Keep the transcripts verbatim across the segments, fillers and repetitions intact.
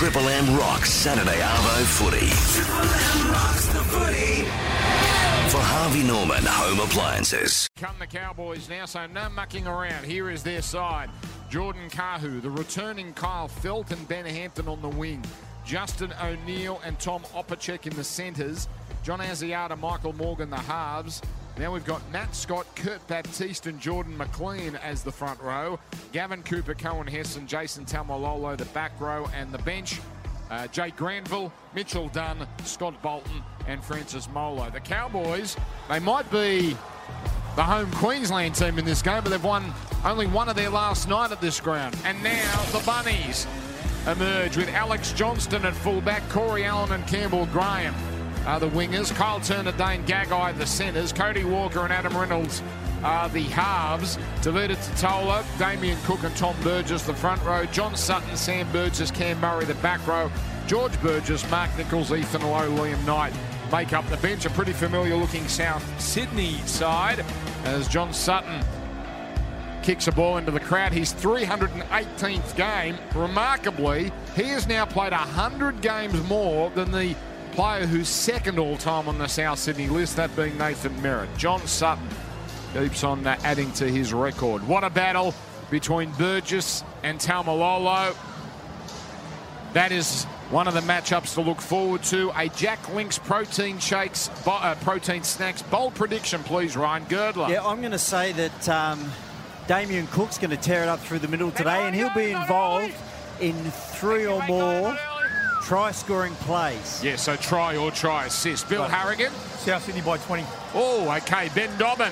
Triple M rocks Saturday Arvo footy. Triple M rocks the footy. For Harvey Norman Home Appliances. Come the Cowboys now, so no mucking around. Here is their side. Jordan Kahu, the returning Kyle Felt and Ben Hampton on the wing. Justin O'Neill and Tom Opacek in the centres. John Asiata, Michael Morgan, the halves. Now we've got Matt Scott, Kurt Baptiste and Jordan McLean as the front row. Gavin Cooper, Cohen Hess and Jason Taumalolo, the back row and the bench. Uh, Jake Granville, Mitchell Dunn, Scott Bolton and Francis Molo. The Cowboys, they might be the home Queensland team in this game, but they've won only one of their last nine at this ground. And now the Bunnies emerge with Alex Johnston at fullback, Corey Allen and Campbell Graham are the wingers. Kyle Turner, Dane Gagai the centres. Cody Walker and Adam Reynolds are the halves. Tavita Totola, Damien Cook and Tom Burgess the front row. John Sutton, Sam Burgess, Cam Murray the back row. George Burgess, Mark Nichols, Ethan Lowe, Liam Knight make up the bench. A pretty familiar looking South Sydney side as John Sutton kicks a ball into the crowd. His three hundred eighteenth game. Remarkably, he has now played one hundred games more than the player who's second all-time on the South Sydney list, that being Nathan Merritt. John Sutton keeps on uh, adding to his record. What a battle between Burgess and Taumalolo. That is one of the matchups to look forward to. A Jack Link's protein shakes, uh, protein snacks. Bold prediction, please, Ryan Girdler. Yeah, I'm going to say that um, Damien Cook's going to tear it up through the middle today, and he'll be involved in three or more try-scoring plays. Yeah, so try or try assist. Bill Harrigan. South Sydney by twenty. Oh, okay. Ben Dobbin.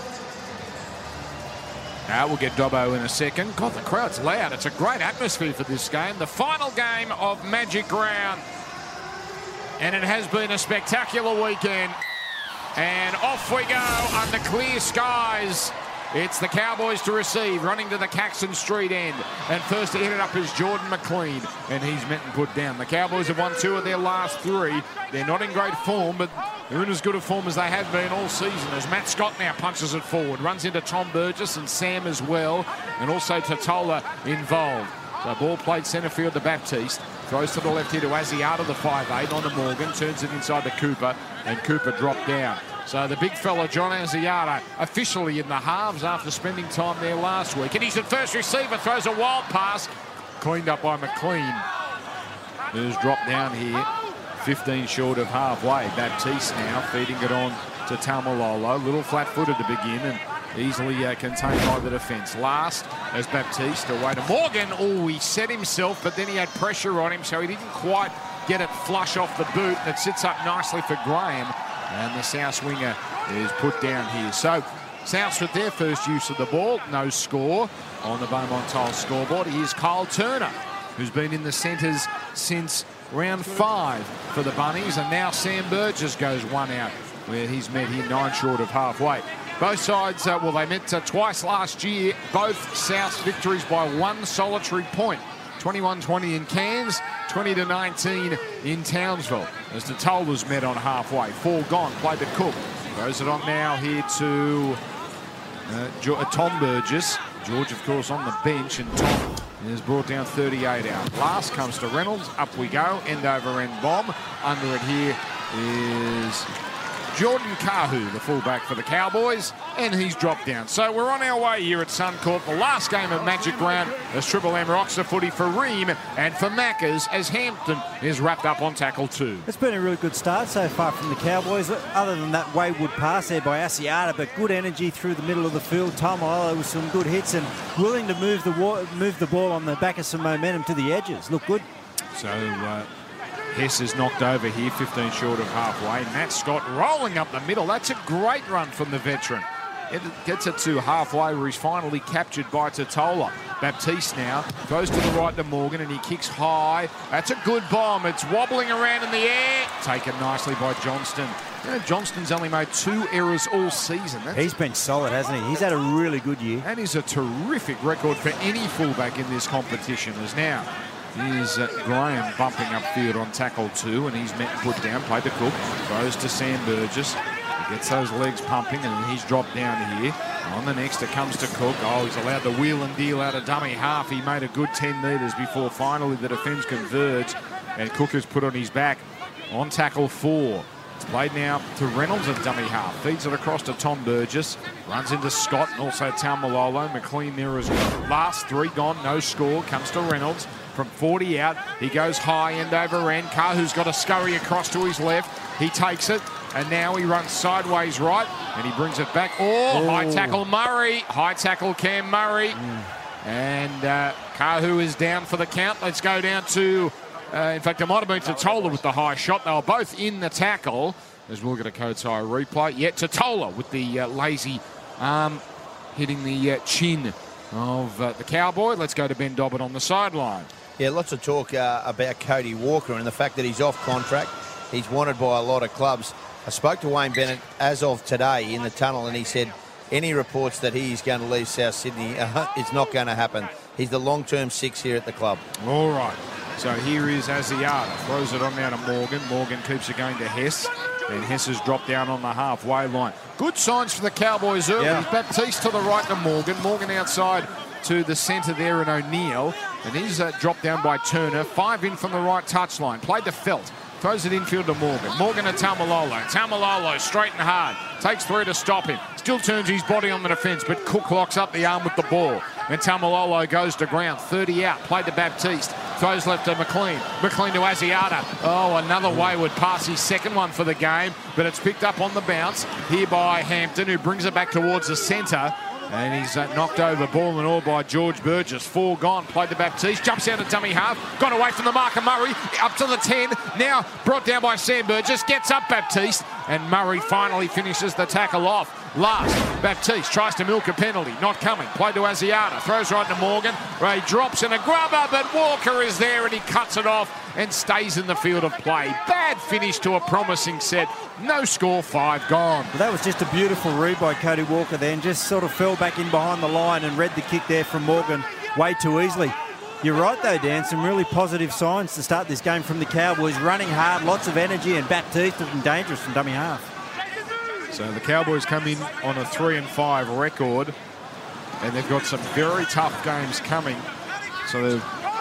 Now we'll get Dobbo in a second. God, the crowd's loud. It's a great atmosphere for this game. The final game of Magic Round. And it has been a spectacular weekend. And off we go under clear skies. It's the Cowboys to receive, running to the Caxton Street end. And first to hit it up is Jordan McLean, and he's met and put down. The Cowboys have won two of their last three. They're not in great form, but they're in as good a form as they have been all season, as Matt Scott now punches it forward. Runs into Tom Burgess and Sam as well, and also Totola involved. So ball played centre field to Baptiste. Throws to the left here to Asiata, the five eight, on to Morgan. Turns it inside to Cooper, and Cooper dropped down. So the big fella, John Asiata, officially in the halves after spending time there last week. And he's at first receiver, throws a wild pass. Cleaned up by McLean, who's dropped down here, fifteen short of halfway. Baptiste now feeding it on to Taumalolo. Little flat-footed to begin and easily uh, contained by the defence. Last as Baptiste away to Morgan. Oh, he set himself, but then he had pressure on him, so he didn't quite get it flush off the boot. It sits up nicely for Graham. And the South winger is put down here. So Souths with their first use of the ball. No score on the Beaumont Tiles scoreboard. Here's Kyle Turner, who's been in the centres since round five for the Bunnies. And now Sam Burgess goes one out, where he's met here nine short of halfway. Both sides, uh, well, they met uh, twice last year. Both Souths victories by one solitary point. twenty-one twenty in Cairns, twenty to nineteen in Townsville. As the Totola's met on halfway. Four gone, played to Cook. Throws it on now here to uh, jo uh, Tom Burgess. George, of course, on the bench, and Tom is brought down thirty-eight out. Last comes to Reynolds. Up we go. End over end bomb. Under it here is Jordan Kahu, the fullback for the Cowboys, and he's dropped down. So we're on our way here at Suncorp, the last game of Magic Round as Triple M rocks the footy for Ream and for Maccas as Hampton is wrapped up on tackle two. It's been a really good start so far from the Cowboys, other than that wayward pass there by Asiata, but good energy through the middle of the field. Taumalolo with some good hits and willing to move the move the ball on the back of some momentum to the edges. Look good. So uh, Hess is knocked over here, fifteen short of halfway. Matt Scott rolling up the middle. That's a great run from the veteran. It gets it to halfway where he's finally captured by Totola. Baptiste now goes to the right to Morgan and he kicks high. That's a good bomb. It's wobbling around in the air. Taken nicely by Johnston. You know, Johnston's only made two errors all season. That's He's been solid, hasn't he? He's had a really good year. That is a terrific record for any fullback in this competition. As now Here's uh, Graham bumping upfield on tackle two, and he's met and put down. Played to Cook. Throws to Sam Burgess. Gets those legs pumping, and he's dropped down here. On the next, it comes to Cook. Oh, he's allowed the wheel and deal out of dummy half. He made a good ten metres before finally the defence converged, and Cook is put on his back. On tackle four. It's played now to Reynolds at dummy half. Feeds it across to Tom Burgess. Runs into Scott and also Taumalolo. McLean there as well. Last three gone, no score. Comes to Reynolds. From forty out, he goes high end over end. Kahu's got a scurry across to his left. He takes it, and now he runs sideways right, and he brings it back. Oh, Ooh. high tackle Murray. High tackle Cam Murray. Mm. And uh, Kahu is down for the count. Let's go down to, uh, in fact, it might have been Totola with the high shot. They were both in the tackle. As we'll get a Kotai replay. Yet Totola with the uh, lazy arm hitting the uh, chin of uh, the Cowboy. Let's go to Ben Dobbin on the sideline. Yeah, lots of talk uh, about Cody Walker and the fact that he's off contract. He's wanted by a lot of clubs. I spoke to Wayne Bennett as of today in the tunnel, and he said any reports that he is going to leave South Sydney, uh, it's not going to happen. He's the long-term six here at the club. All right. So here is Asiata. Throws it on down to Morgan. Morgan keeps it going to Hess. And Hess has dropped down on the halfway line. Good signs for the Cowboys early. Yeah. Baptiste to the right to Morgan. Morgan outside to the centre there in O'Neill. And he's uh, dropped down by Turner. Five in from the right touchline. Played to Felt. Throws it infield to Morgan. Morgan to Taumalolo. Taumalolo straight and hard. Takes three to stop him. Still turns his body on the defence, but Cook locks up the arm with the ball. And Taumalolo goes to ground. thirty out. Played to Baptiste. Throws left to McLean. McLean to Asiata. Oh, another wayward pass. His second one for the game, but it's picked up on the bounce here by Hampton, who brings it back towards the centre. And he's uh, knocked over ball and all by George Burgess. Four gone. Played to Baptiste. Jumps out of dummy half. Got away from the marker. Murray up to the ten. Now brought down by Sam Burgess. Gets up Baptiste. And Murray finally finishes the tackle off. Last, Baptiste tries to milk a penalty. Not coming. Played to Asiata. Throws right to Morgan. Ray drops in a grubber, but Walker is there and he cuts it off and stays in the field of play. Bad finish to a promising set. No score, five gone. Well, that was just a beautiful read by Cody Walker then. Just sort of fell back in behind the line and read the kick there from Morgan way too easily. You're right though, Dan. Some really positive signs to start this game from the Cowboys. Running hard, lots of energy, and Baptiste looking dangerous from dummy half. So the Cowboys come in on a three and five record, and they've got some very tough games coming. So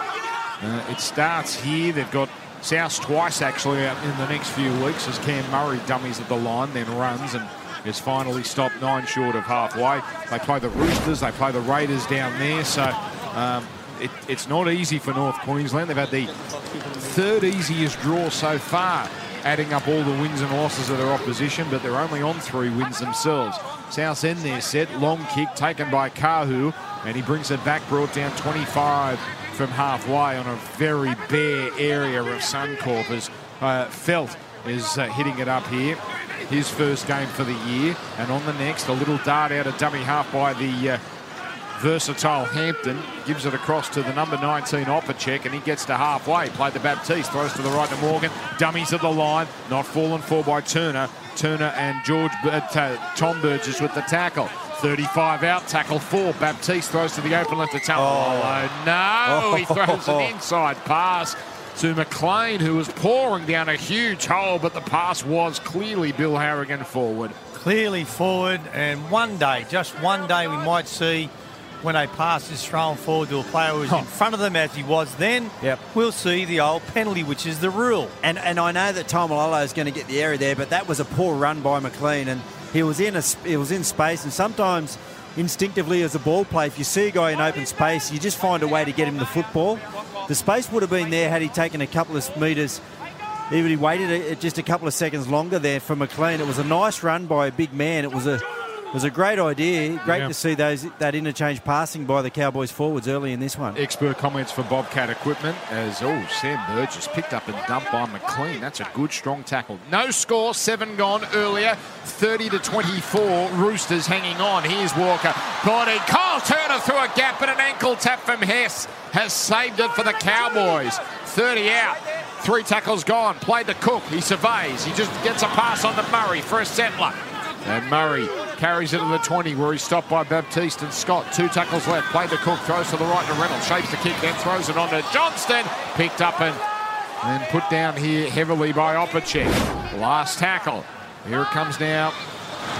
uh, it starts here. They've got South twice actually out in the next few weeks as Cam Murray dummies at the line, then runs and is finally stopped nine short of halfway. They play the Roosters, they play the Raiders down there. So um, it, it's not easy for North Queensland. They've had the third easiest draw so far, adding up all the wins and losses of their opposition, but they're only on three wins themselves. South End there set, long kick taken by Kahu, and he brings it back, brought down twenty-five from halfway on a very bare area of Suncorp as uh, Felt is uh, hitting it up here. His first game for the year, and on the next, a little dart out of dummy half by the uh, versatile Hampton. Gives it across to the number nineteen Opacek, and he gets to halfway. Played to Baptiste, throws to the right to Morgan. Dummies at the line, not fallen for by Turner. Turner and George uh, Tom Burgess with the tackle. thirty-five out, tackle four. Baptiste throws to the open left to Taumalolo. Oh, no! He throws an inside pass to McLean, who was pouring down a huge hole, but the pass was clearly Bill Harrigan forward. Clearly forward, and one day, just one day, we might see when a pass is thrown forward to a player who's oh. in front of them as he was then, yep. we'll see the old penalty, which is the rule. And and I know that Taumalolo is going to get the area there, but that was a poor run by McLean, and he was in a he was in space, and sometimes instinctively as a ball play, if you see a guy in open space, you just find a way to get him the football. The space would have been there had he taken a couple of metres. Even he waited a, just a couple of seconds longer there for McLean. It was a nice run by a big man. It was a It was a great idea. Great yeah. to see those that interchange passing by the Cowboys forwards early in this one. Expert comments for Bobcat Equipment as, oh, Sam Burgess picked up and dumped by McLean. That's a good, strong tackle. No score, seven gone earlier. thirty to twenty-four, Roosters hanging on. Here's Walker. Body. Kyle Turner through a gap, but an ankle tap from Hess has saved it for the Cowboys. thirty out. Three tackles gone. Played to Cook. He surveys. He just gets a pass on to Murray for a settler. And Murray carries it to the twenty where he's stopped by Baptiste and Scott. Two tackles left. Played to Cook. Throws to the right to Reynolds. Shapes the kick, then throws it on to Johnston. Picked up and, and put down here heavily by Opacek. Last tackle. Here it comes now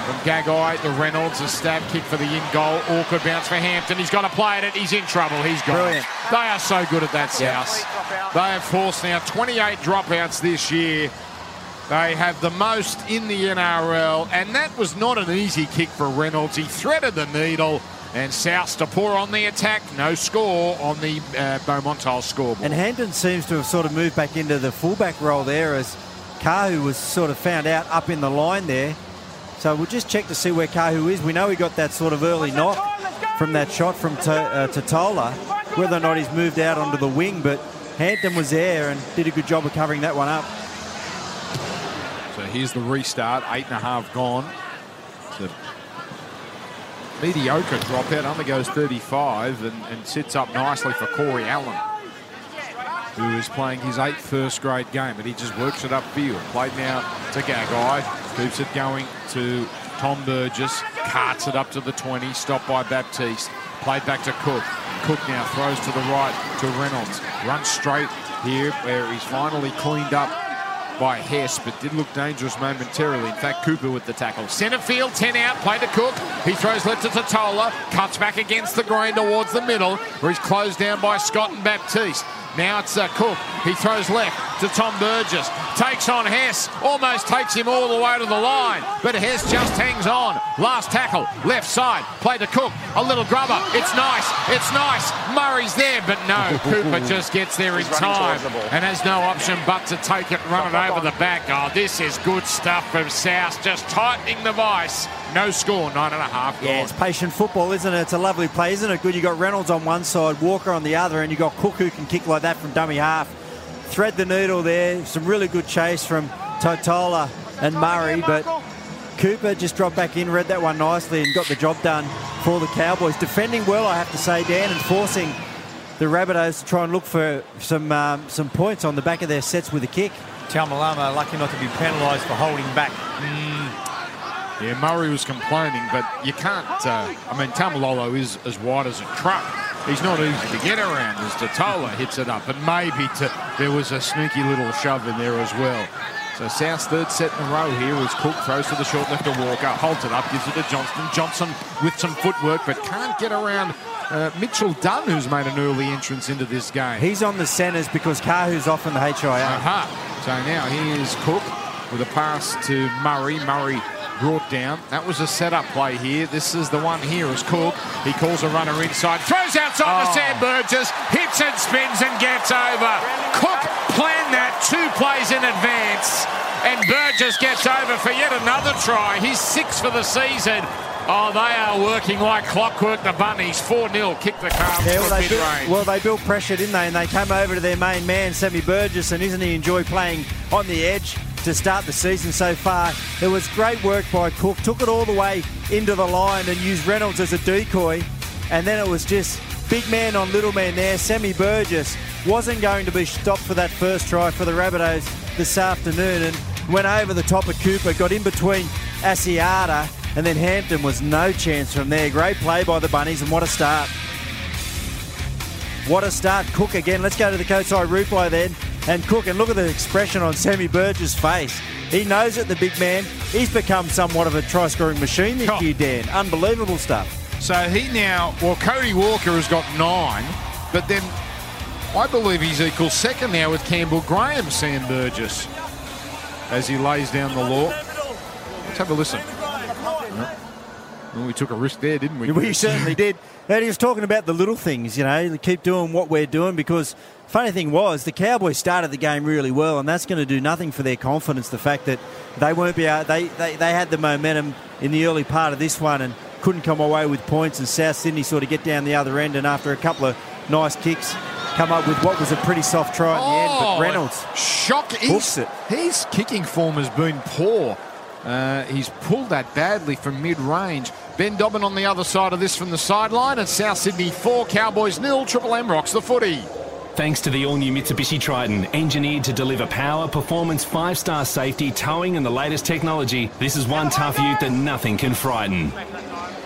From Gagai to Reynolds, a stab kick for the in goal. Awkward bounce for Hampton. He's got to play at it. He's in trouble. He's gone. Brilliant. They are so good at that, South. They have forced now twenty-eight dropouts this year. They have the most in the N R L, and that was not an easy kick for Reynolds. He threaded the needle, and South to pour on the attack. No score on the uh, Beaumont scoreboard. And Hampton seems to have sort of moved back into the fullback role there as Kahu was sort of found out up in the line there. So we'll just check to see where Kahu is. We know he got that sort of early knock from that shot from to, uh, Totola. Whether or not he's moved out onto the wing, but Hampton was there and did a good job of covering that one up. So here's the restart. Eight and a half gone. The mediocre dropout only goes thirty-five and, and sits up nicely for Corey Allen, who is playing his eighth first grade game, but he just works it upfield. Played now to Gagai. Keeps it going to Tom Burgess. Carts it up to the twenty. Stopped by Baptiste. Played back to Cook. Cook now throws to the right to Reynolds. Runs straight here where he's finally cleaned up by Hess, but did look dangerous momentarily. In fact, Cooper with the tackle. Centre field, ten out, play to Cook. He throws left to Totola. Cuts back against the green towards the middle, where he's closed down by Scott and Baptiste. Now it's uh, Cook. He throws left to Tom Burgess. Takes on Hess. Almost takes him all the way to the line. But Hess just hangs on. Last tackle. Left side. Play to Cook. A little grubber. It's nice. It's nice. Murray's there. But no. Cooper just gets there in time. And has no option but to take it and run it over the back. Oh, this is good stuff from South. Just tightening the vice. No score. Nine and a half. Yeah, it's patient football, isn't it? It's a lovely play, isn't it? Good. You got Reynolds on one side, Walker on the other, and you got Cook who can kick like that from dummy half. Thread the needle there. Some really good chase from Totola and Murray, but Cooper just dropped back in, read that one nicely and got the job done for the Cowboys. Defending well, I have to say, Dan, and forcing the Rabbitohs to try and look for some um, some points on the back of their sets with a kick. Taumalolo lucky not to be penalised for holding back. Mm. Yeah, Murray was complaining, but you can't... Uh, I mean, Taumalolo is as wide as a truck. He's not easy to get around as Totola hits it up, but maybe to, there was a sneaky little shove in there as well. So South's third set in a row here as Cook throws to the short left to Walker, holds it up, gives it to Johnston. Johnson with some footwork, but can't get around uh, Mitchell Dunn, who's made an early entrance into this game. He's on the centres because Kahu's off in the H I A. Uh-huh. So now here's Cook with a pass to Murray. Murray brought down. That was a setup play here. This is the one here as Cook. He calls a runner inside, throws outside oh. to Sam Burgess, hits and spins and gets over. Cook planned that two plays in advance, and Burgess gets over for yet another try. He's six for the season. Oh, they are working like clockwork, the Bunnies. four nil, kick the Calms yeah, well, for they built, mid-range. well, they built pressure, didn't they? And they came over to their main man, Sammy Burgess, and isn't he enjoy playing on the edge to start the season so far? It was great work by Cook. Took it all the way into the line and used Reynolds as a decoy. And then it was just big man on little man there. Sammy Burgess wasn't going to be stopped for that first try for the Rabbitohs this afternoon and went over the top of Cooper, got in between Asiata, and then Hampton was no chance from there. Great play by the Bunnies, and what a start. What a start. Cook again. Let's go to the coach side replay then. And Cook, and look at the expression on Sammy Burgess' face. He knows it, the big man. He's become somewhat of a try-scoring machine this oh. year, Dan. Unbelievable stuff. So he now, well, Cody Walker has got nine, but then I believe he's equal second now with Campbell Graham, Sam Burgess, as he lays down the law. Let's have a listen. Well, we took a risk there, didn't we? We certainly did. And he was talking about the little things, you know, keep doing what we're doing, because funny thing was the Cowboys started the game really well, and that's going to do nothing for their confidence, the fact that they won't be out. They, they, they had the momentum in the early part of this one and couldn't come away with points, and South Sydney sort of get down the other end, and after a couple of nice kicks, come up with what was a pretty soft try in the end. But Reynolds shock hooks it. His kicking form has been poor. Uh, he's pulled that badly from mid-range. Ben Dobbin on the other side of this from the sideline. And South Sydney four, Cowboys nil. Triple M rocks the footy. Thanks to the all-new Mitsubishi Triton, engineered to deliver power, performance, five-star safety, towing and the latest technology, this is one tough ute that nothing can frighten.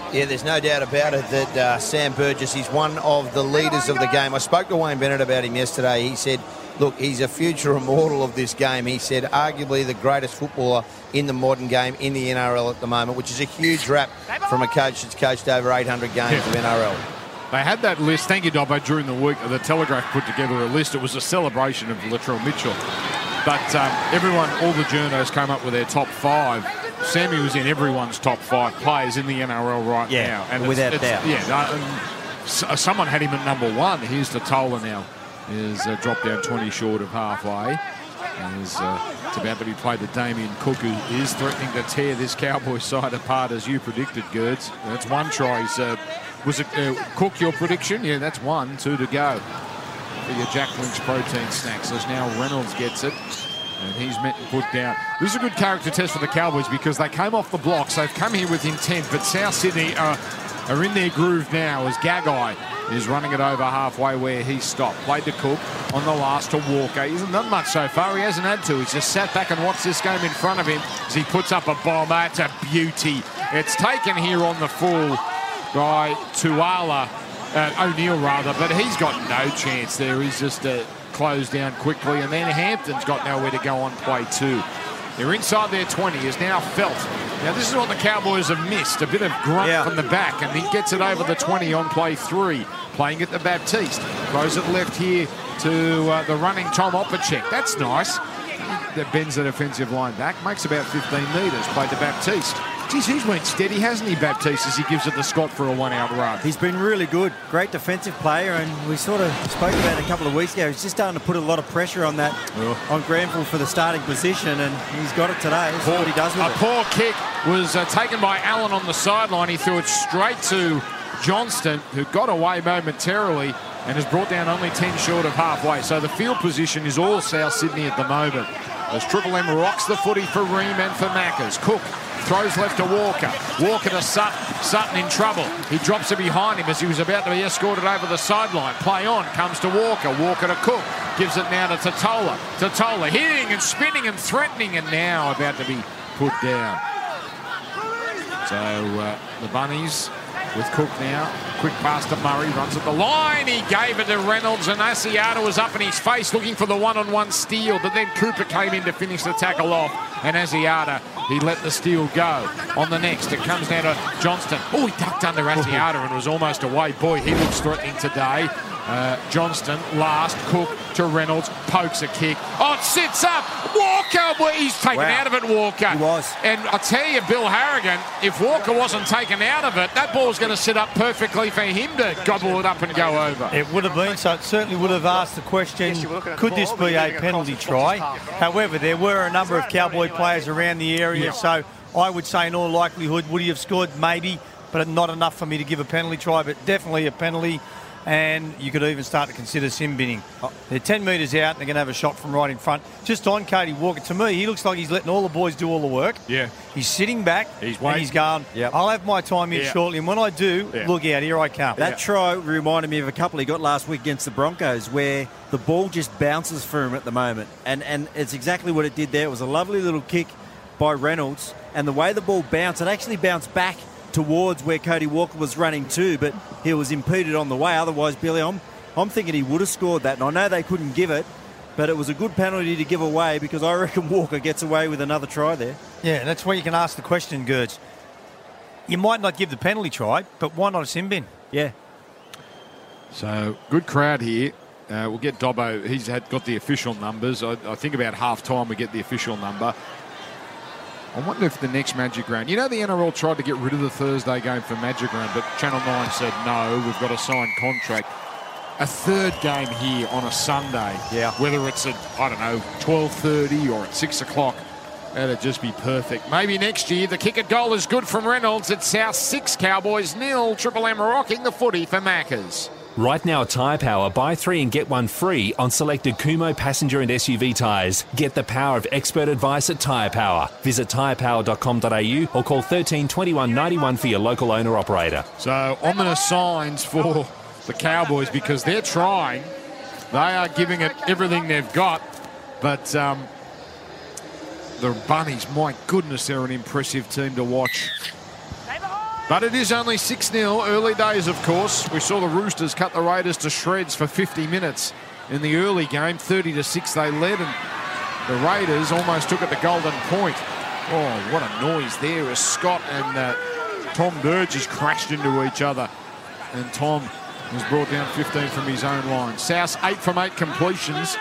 Yeah, there's no doubt about it that uh, Sam Burgess is one of the leaders of the game. I spoke to Wayne Bennett about him yesterday. He said, look, he's a future immortal of this game. He said arguably the greatest footballer in the modern game in the N R L at the moment, which is a huge rap from a coach that's coached over eight hundred games yeah. of N R L. They had that list, thank you, Dobbo, during the week. The Telegraph put together a list. It was a celebration of Latrell Mitchell. But um, everyone, all the journos came up with their top five. Sammy was in everyone's top five players in the N R L right yeah, now. And without it's, doubt. Yeah, uh, um, someone had him at number one. Here's Totola now. Is uh, dropped down twenty short of halfway. And is, uh, it's about to be played to Damien Cook, who is threatening to tear this Cowboys side apart, as you predicted, Gerds. That's one try. He's, uh, was it uh, Cook, your prediction? Yeah, that's one. Two to go for your Jack Link's protein snacks. As now Reynolds gets it. And he's meant to put down. This is a good character test for the Cowboys because they came off the blocks. They've come here with intent, but South Sydney are, are in their groove now as Gagai is running it over halfway where he stopped. Played to Cook on the last to Walker. He hasn't done much so far. He hasn't had to. He's just sat back and watched this game in front of him as he puts up a bomber. It's a beauty. It's taken here on the full by Tuala, uh, O'Neill rather, but he's got no chance there. He's just uh, closed down quickly, and then Hampton's got nowhere to go on play two. They're inside their twenty, is now Felt. Now this is what the Cowboys have missed, a bit of grunt yeah. from the back, and he gets it over the twenty on play three. Playing it to Baptiste. Throws it left here to uh, the running Tom Opacek. That's nice. That bends the defensive line back, makes about fifteen metres. Played to Baptiste. Geez, he's went steady, hasn't he, Baptiste, as he gives it to Scott for a one-out run? He's been really good. Great defensive player, and we sort of spoke about it a couple of weeks ago. He's just starting to put a lot of pressure on that, oh. on Granville for the starting position, and he's got it today. That's what he does with a it. A poor kick was uh, taken by Allen on the sideline. He threw it straight to Johnston, who got away momentarily and has brought down only ten short of halfway. So the field position is all South Sydney at the moment. As Triple M rocks the footy for Ream and for Maccas. Cook throws left to Walker. Walker to Sutton. Sutton in trouble. He drops it behind him as he was about to be escorted over the sideline. Play on. Comes to Walker. Walker to Cook. Gives it now to Totola. Totola hitting and spinning and threatening, and now about to be put down. So uh, the Bunnies with Cook now. Quick pass to Murray. Runs at the line. He gave it to Reynolds, and Asiata was up in his face looking for the one-on-one steal, but then Cooper came in to finish the tackle off, and Asiata, he let the steal go. On the next, it comes now to Johnston. Oh, he ducked under Asiata and was almost away. Boy, he looks threatening today. Uh, Johnston, last, Cook to Reynolds, pokes a kick. Oh, it sits up. Walker, well, he's taken wow. out of it, Walker. He was. And I tell you, Bill Harrigan, if Walker wasn't taken out of it, that ball's going to sit up perfectly for him to gobble it up and go over. It would have been, so it certainly would have asked the question, could this be a penalty try? However, there were a number of Cowboy players around the area, yeah. so I would say in all likelihood, would he have scored? Maybe, but not enough for me to give a penalty try, but definitely a penalty. And you could even start to consider sim binning. They're ten metres out, and they're going to have a shot from right in front. Just on Cody Walker, to me, he looks like he's letting all the boys do all the work. Yeah. He's sitting back, he's and he's going, yep. I'll have my time here yeah. shortly, and when I do, yeah. look out, here I come. That yeah. try reminded me of a couple he got last week against the Broncos, where the ball just bounces for him at the moment. And, and it's exactly what it did there. It was a lovely little kick by Reynolds, and the way the ball bounced, it actually bounced back towards where Cody Walker was running to, but he was impeded on the way. Otherwise, Billy, I'm, I'm thinking he would have scored that. And I know they couldn't give it, but it was a good penalty to give away because I reckon Walker gets away with another try there. Yeah, that's where you can ask the question, Gerds. You might not give the penalty try, but why not a sin bin? Yeah. So, good crowd here. Uh, we'll get Dobbo. He's had got the official numbers. I, I think about half-time we get the official number. I wonder if the next Magic Round... You know, the N R L tried to get rid of the Thursday game for Magic Round, but Channel nine said, no, we've got a signed contract. A third game here on a Sunday, yeah. whether it's at, I don't know, twelve thirty or at six o'clock, that'd just be perfect. Maybe next year the kick at goal is good from Reynolds. It's South six, Cowboys nil. Triple M rocking the footy for Maccas. Right now at Tyre Power, buy three and get one free on selected Kumho passenger and S U V tyres. Get the power of expert advice at Tyre Power. Visit tyre power dot com dot a u or call thirteen twenty-one ninety-one for your local owner operator. So ominous signs for the Cowboys because they're trying. They are giving it everything they've got. But um, the Bunnies, my goodness, they're an impressive team to watch. But it is only six nil, early days, of course. We saw the Roosters cut the Raiders to shreds for fifty minutes in the early game. thirty to six they led, and the Raiders almost took it to golden point. Oh, what a noise there as Scott and uh, Tom Burgess crashed into each other. And Tom was brought down fifteen from his own line. South eight from eight completions,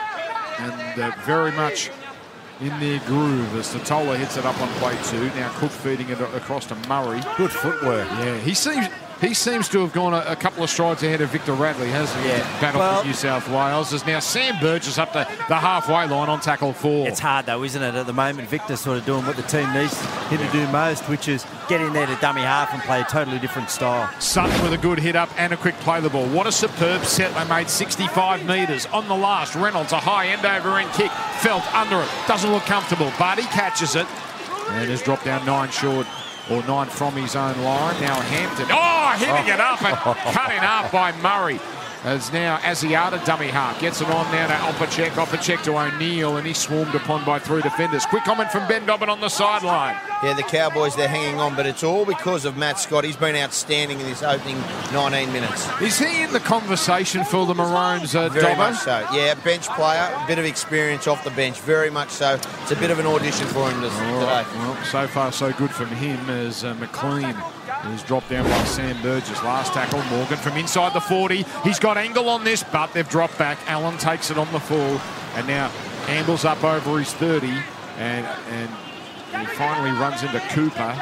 and uh, very much in their groove as Totola hits it up on play two. Now Cook feeding it across to Murray. Good footwork. Yeah, he seems he seems to have gone a, a couple of strides ahead of Victor Radley, hasn't he? Yeah. Battle Well, for New South Wales. There's now Sam Burgess up to the halfway line on tackle four. It's hard though, isn't it? At the moment, Victor's sort of doing what the team needs him to do most, which is get in there to dummy half and play a totally different style. Sutton with a good hit up and a quick play the ball. What a superb set. They made sixty-five metres. On the last, Reynolds, a high end over end kick. Felt under it. Doesn't look comfortable, but he catches it and has dropped down nine short, or nine from his own line. Now Hampton. Oh, hitting it up and cut in half by Murray. As now Asiata dummy half. Gets it on now to Opacek. Opacek to O'Neill, and he's swarmed upon by three defenders. Quick comment from Ben Dobbin on the sideline. Yeah, the Cowboys, they're hanging on, but it's all because of Matt Scott. He's been outstanding in this opening nineteen minutes. Is he in the conversation for the Maroons, uh, Very Dobbo? much so. Yeah, bench player, a bit of experience off the bench. Very much so. It's a bit of an audition for him this, All today. right. Well, so far so good from him as uh, McLean is dropped down by Sam Burgess. Last tackle, Morgan from inside the forty. He's got angle on this, but they've dropped back. Allen takes it on the full, and now ambles up over his thirty, and and he finally runs into Cooper.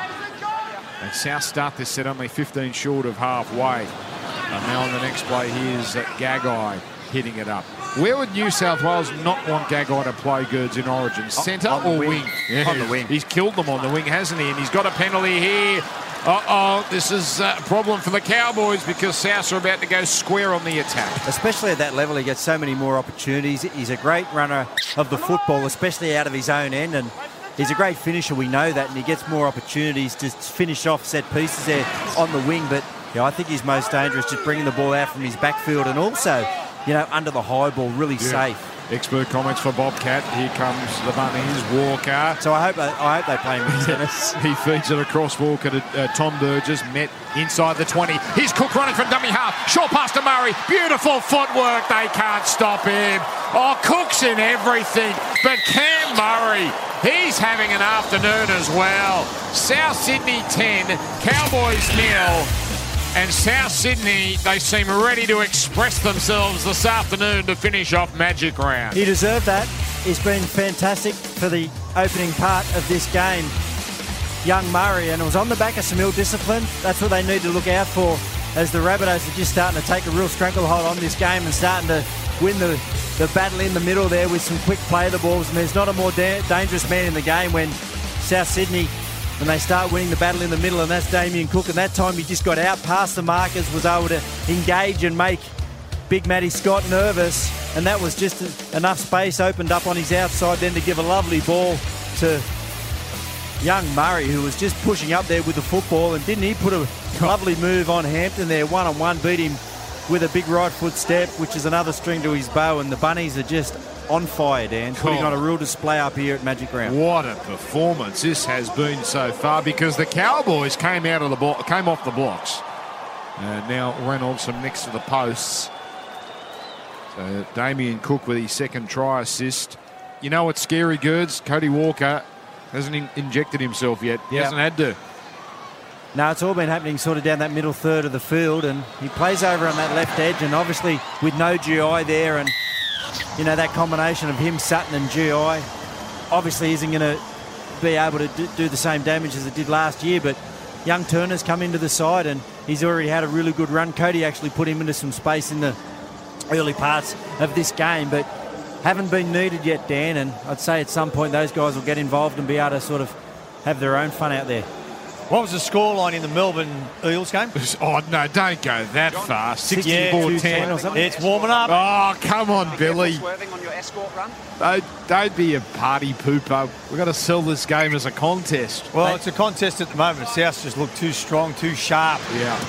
And South start this set only fifteen short of halfway. And now on the next play, here's uh, Gagai hitting it up. Where would New South Wales not want Gagai to play Girds in Origin? Centre on the or wing. wing? Yeah, On the wing. He's killed them on the wing, hasn't he? And he's got a penalty here. Uh-oh, this is a problem for the Cowboys because South are about to go square on the attack. Especially at that level, he gets so many more opportunities. He's a great runner of the football, especially out of his own end, and he's a great finisher, we know that, and he gets more opportunities to finish off set pieces there on the wing. But you know, I think he's most dangerous just bringing the ball out from his backfield and also, you know, under the high ball, really Yeah. safe. Expert comments for Bobcat. Here comes the bunnies, Walker. So I hope I hope they play him in tennis. He feeds it across Walker to uh, Tom Burgess. Met inside the twenty. Here's Cook running from dummy half. Short pass to Murray. Beautiful footwork. They can't stop him. Oh, Cook's in everything. But Cam Murray, he's having an afternoon as well. South Sydney ten, Cowboys nil. And South Sydney, they seem ready to express themselves this afternoon to finish off Magic Round. He deserved that. He's been fantastic for the opening part of this game. Young Murray, and it was on the back of some ill discipline. That's what they need to look out for as the Rabbitohs are just starting to take a real stranglehold on this game and starting to win the, the battle in the middle there with some quick play the balls. And there's not a more da- dangerous man in the game when South Sydney, when they start winning the battle in the middle, and that's Damien Cook. And that time he just got out past the markers, was able to engage and make Big Matty Scott nervous, and that was just enough space opened up on his outside then to give a lovely ball to young Murray, who was just pushing up there with the football. And didn't he put a lovely move on Hampton there, one-on-one, beat him with a big right foot step, which is another string to his bow. And the Bunnies are just on fire, Dan, putting on a real display up here at Magic Round. What a performance this has been so far, because the Cowboys came out of the blo- came off the blocks. And now Reynolds from next to the posts. So Damien Cook with his second try assist. You know what's scary, Girds? Cody Walker hasn't in- injected himself yet. He Yep. hasn't had to. No, it's all been happening sort of down that middle third of the field, and he plays over on that left edge, and obviously with no G I there, and you know, that combination of him, Sutton and G I obviously isn't going to be able to do, do the same damage as it did last year. But young Turner's come into the side and he's already had a really good run. Cody actually put him into some space in the early parts of this game, but haven't been needed yet, Dan. And I'd say at some point those guys will get involved and be able to sort of have their own fun out there. What was the scoreline in the Melbourne Eels game? Oh, no, don't go that far. sixty-four ten or something. It's warming up. Oh, come on, Billy. Swerving on your escort run. Don't, don't be a party pooper. We've got to sell this game as a contest. Well, it's a contest at the moment. South just look too strong, too sharp. Yeah.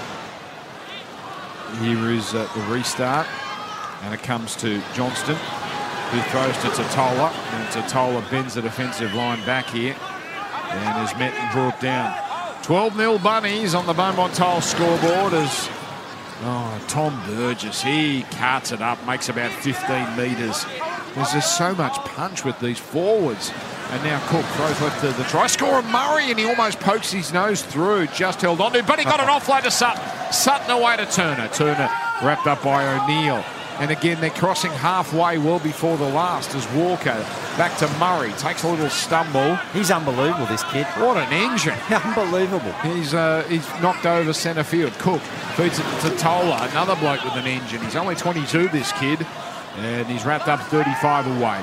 Here is uh, the restart. And it comes to Johnston, who throws to Totola. And Totola bends the defensive line back here and is met and brought down. twelve nil Bunnies on the Beaumont Tiles scoreboard as oh, Tom Burgess, he carts it up, makes about fifteen metres. There's just so much punch with these forwards. And now Cook throws left to the try scorer Murray, and he almost pokes his nose through. Just held on to, but he got an offload to Sutton. Sutton away to Turner. Turner wrapped up by O'Neill. And again, they're crossing halfway well before the last as Walker back to Murray. Takes a little stumble. He's unbelievable, this kid. What an engine. Unbelievable. He's uh, he's knocked over centre field. Cook feeds it to Tola, another bloke with an engine. He's only twenty-two, this kid. And he's wrapped up thirty-five away.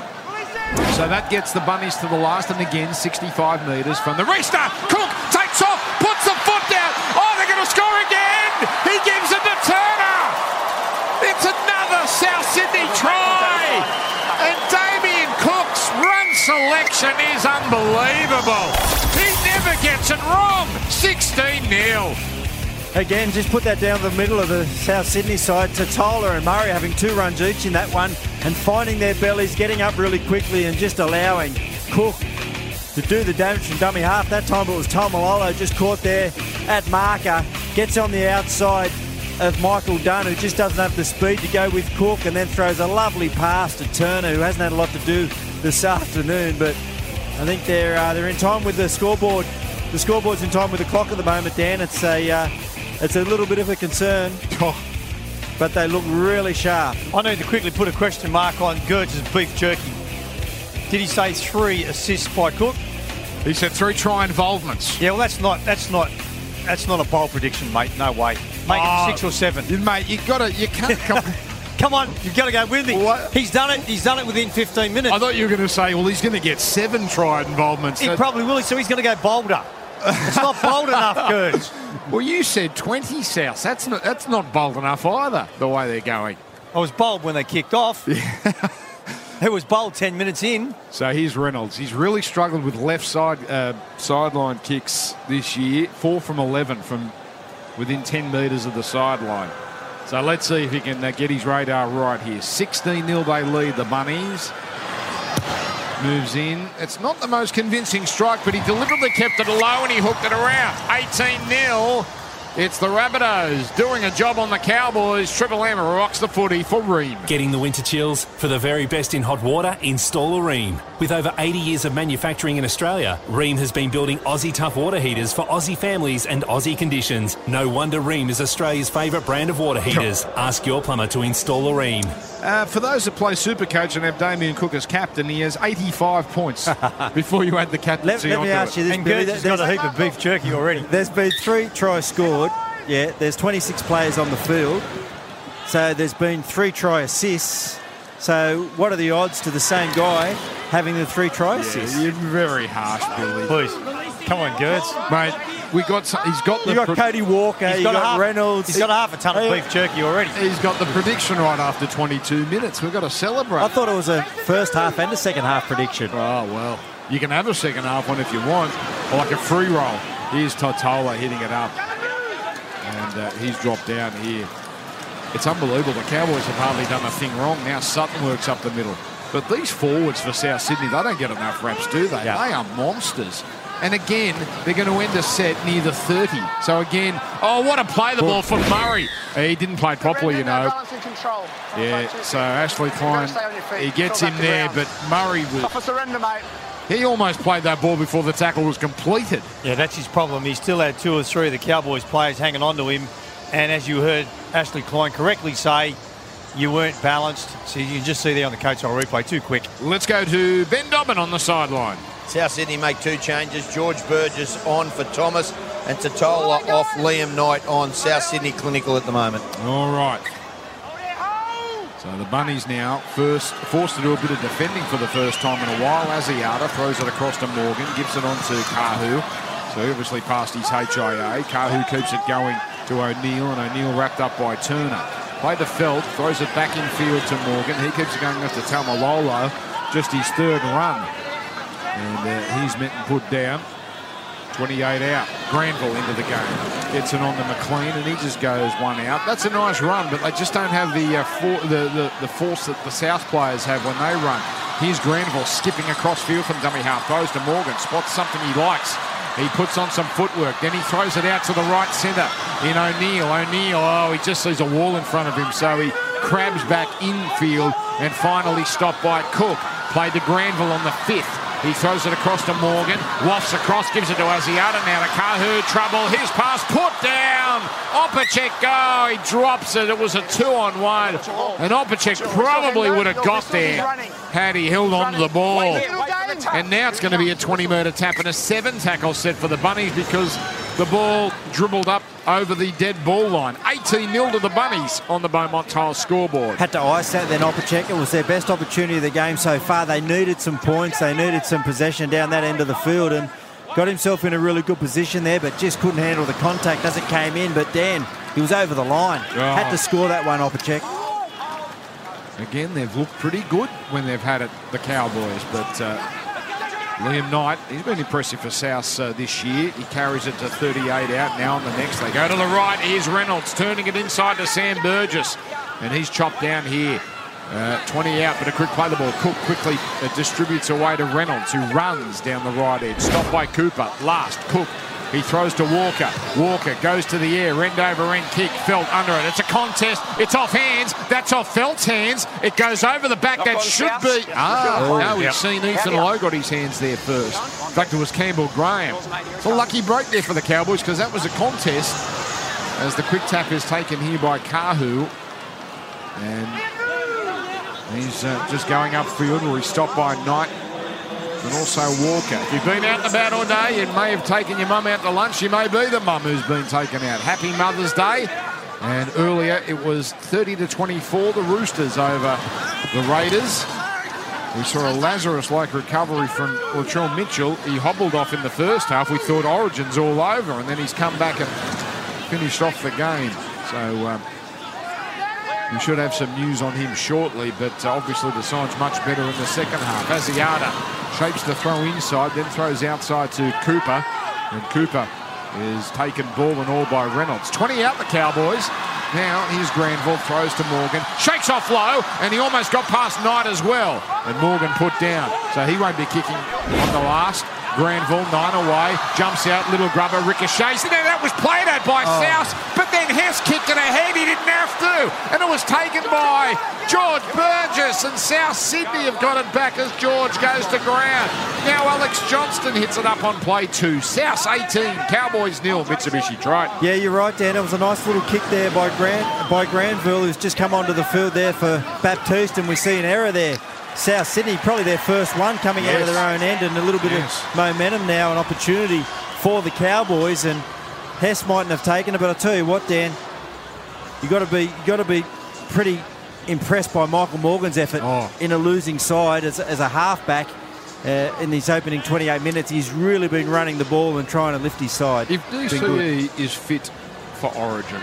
So that gets the Bunnies to the last, and again, sixty-five metres from the restart. Cook takes off, puts the foot down. Oh, they're going to score again. He gives it to Turner. It's another South Sydney try. And Damien Cook's run selection is unbelievable. He never gets it wrong. sixteen nil. Again, just put that down the middle of the South Sydney side. Totola and Murray having two runs each in that one and finding their bellies, getting up really quickly and just allowing Cook to do the damage from dummy half. That time it was Tomalolo just caught there at marker, gets on the outside of Michael Dunn, who just doesn't have the speed to go with Cook, and then throws a lovely pass to Turner, who hasn't had a lot to do this afternoon. But I think they're uh, they're in time with the scoreboard. The scoreboard's in time with the clock at the moment, Dan. It's a uh, it's a little bit of a concern, but they look really sharp. I need to quickly put a question mark on Gertz's beef jerky. Did he say three assists by Cook? He said three try involvements. Yeah, well, that's not that's not that's not a bold prediction, mate. No way. Make oh, it six or seven, you, mate. You got to. You can't come. Come on, you've got to go with me. What? He's done it. He's done it within fifteen minutes. I thought you were going to say, well, he's going to get seven try involvements. He probably will. So he's going to go bolder. It's not bold enough, Gertz. Well, you said twenty South. That's not that's not bold enough either, the way they're going. I was bold when they kicked off. Yeah. It was bold ten minutes in. So here's Reynolds. He's really struggled with left side uh, sideline kicks this year. Four from eleven from within ten metres of the sideline. So let's see if he can uh, get his radar right here. sixteen nil they lead the Bunnies. Moves in. It's not the most convincing strike, but he deliberately kept it low and he hooked it around. eighteen nil. It's the Rabbitohs doing a job on the Cowboys. Triple M rocks the footy for Ream. Getting the winter chills? For the very best in hot water, install a Ream. With over eighty years of manufacturing in Australia, Ream has been building Aussie tough water heaters for Aussie families and Aussie conditions. No wonder Ream is Australia's favourite brand of water heaters. Ask your plumber to install a Ream. Uh, for those that play Supercoach and have Damien Cook as captain, he has eighty-five points before you add the captaincy. Let, let me ask you this, and Billy. Gertz has got a heap of beef jerky already. There's been three tries scored. Yeah, there's twenty-six players on the field. So there's been three try assists. So what are the odds to the same guy having the three try yeah, assists? You're very harsh, Billy. Please. Come on, Gertz. Mate, we got some, he's got the... You got Cody Walker, you got, got half, Reynolds. He's got a half a ton of beef jerky already. He's got the prediction right after twenty-two minutes. We've got to celebrate. I thought it was a first half and a second half prediction. Oh, well. You can have a second half one if you want. Or like a free roll. Here's Totola hitting it up. And uh, he's dropped down here. It's unbelievable. The Cowboys have hardly done a thing wrong. Now Sutton works up the middle. But these forwards for South Sydney, they don't get enough reps, do they? Yeah. They are monsters. And again, they're going to end a set near the thirty. So again, oh, what a play the ball for Murray. He didn't play properly, you know. Yeah, so Ashley Klein, he gets him there, but Murray was... He almost played that ball before the tackle was completed. Yeah, that's his problem. He still had two or three of the Cowboys players hanging on to him. And as you heard Ashley Klein correctly say, you weren't balanced. So you can just see there on the coach on replay, too quick. Let's go to Ben Dobbin on the sideline. South Sydney make two changes. George Burgess on for Thomas and Totola off. Liam Knight on. South Sydney clinical at the moment. All right. So the Bunnies now first forced to do a bit of defending for the first time in a while. Asiata throws it across to Morgan, gives it on to Kahu. So he obviously passed his H I A. Kahu keeps it going to O'Neill, and O'Neill wrapped up by Turner. Play to Felt, throws it back in field to Morgan. He keeps it going up to Tamalolo, just his third run. And uh, he's met and put down. twenty-eight out. Granville into the game. Gets it on to McLean, and he just goes one out. That's a nice run, but they just don't have the, uh, for, the, the, the force that the South players have when they run. Here's Granville skipping across field from dummy half. Throws to Morgan. Spots something he likes. He puts on some footwork. Then he throws it out to the right centre in O'Neill. O'Neill, oh, he just sees a wall in front of him, so he crabs back infield and finally stopped by Cook. Played to Granville on the fifth. He throws it across to Morgan. Wafts across, gives it to Asiata. Now to Kahu. Trouble. His pass put down. Opacek go. He drops it. It was a two-on-one. And Opacek probably would have got there had he held on to the ball. And now it's going to be a twenty-metre tap and a seven-tackle set for the Bunnies because the ball dribbled up over the dead ball line. eighteen nil to the Bunnies on the Beaumont Tiles scoreboard. Had to ice that then Opacek. It was their best opportunity of the game so far. They needed some points. They needed some possession down that end of the field and got himself in a really good position there, but just couldn't handle the contact as it came in. But Dan, he was over the line. Oh. Had to score that one, Opacek. Again, they've looked pretty good when they've had it, the Cowboys, but uh, Liam Knight, he's been impressive for South uh, this year. He carries it to thirty-eight out now on the next. They go to the right. Here's Reynolds turning it inside to Sam Burgess, and he's chopped down here. Uh, twenty out, but a quick play the ball. Cook quickly uh, distributes away to Reynolds, who runs down the right edge. Stopped by Cooper. Last, Cook. He throws to Walker. Walker goes to the air. End over end kick. Felt under it. It's a contest. It's off hands. That's off Felt's hands. It goes over the back. That should be. Ah, no, we've seen Ethan Lowe got his hands there first. In fact, it was Campbell Graham. It's a lucky break there for the Cowboys because that was a contest as the quick tap is taken here by Kahu. And he's uh, just going upfield where he's stopped by Knight. And also Walker. If you've been out and about all day, you may have taken your mum out to lunch. You may be the mum who's been taken out. Happy Mother's Day. And earlier it was thirty to twenty-four, the Roosters over the Raiders. We saw a Lazarus-like recovery from Latrell Mitchell. He hobbled off in the first half. We thought Origin's all over, and then he's come back and finished off the game. So um, we should have some news on him shortly, but uh, obviously the side's much better in the second half. Asiata shapes the throw inside, then throws outside to Cooper, and Cooper is taken ball and all by Reynolds. twenty out the Cowboys. Now here's Granville, throws to Morgan, shakes off low, and he almost got past Knight as well. And Morgan put down, so he won't be kicking on the last. Granville, nine away, jumps out, little grubber, ricochets, and then that was played at by oh. South, but then Hess kicked it ahead, he didn't have to, and it was taken by George Burgess, and South Sydney have got it back as George goes to ground. Now Alex Johnston hits it up on play two. South eighteen, Cowboys nil, Mitsubishi Triton. Yeah, you're right, Dan. It was a nice little kick there by Grant, by Granville, who's just come onto the field there for Baptiste, and we see an error there. South Sydney, probably their first one coming yes. out of their own end, and a little bit yes. of momentum now, an opportunity for the Cowboys, and Hess mightn't have taken it, but I'll tell you what, Dan, you got to be you got to be pretty impressed by Michael Morgan's effort oh. in a losing side as, as a halfback uh, in these opening twenty-eight minutes. He's really been running the ball and trying to lift his side. If D C E is fit for Origin,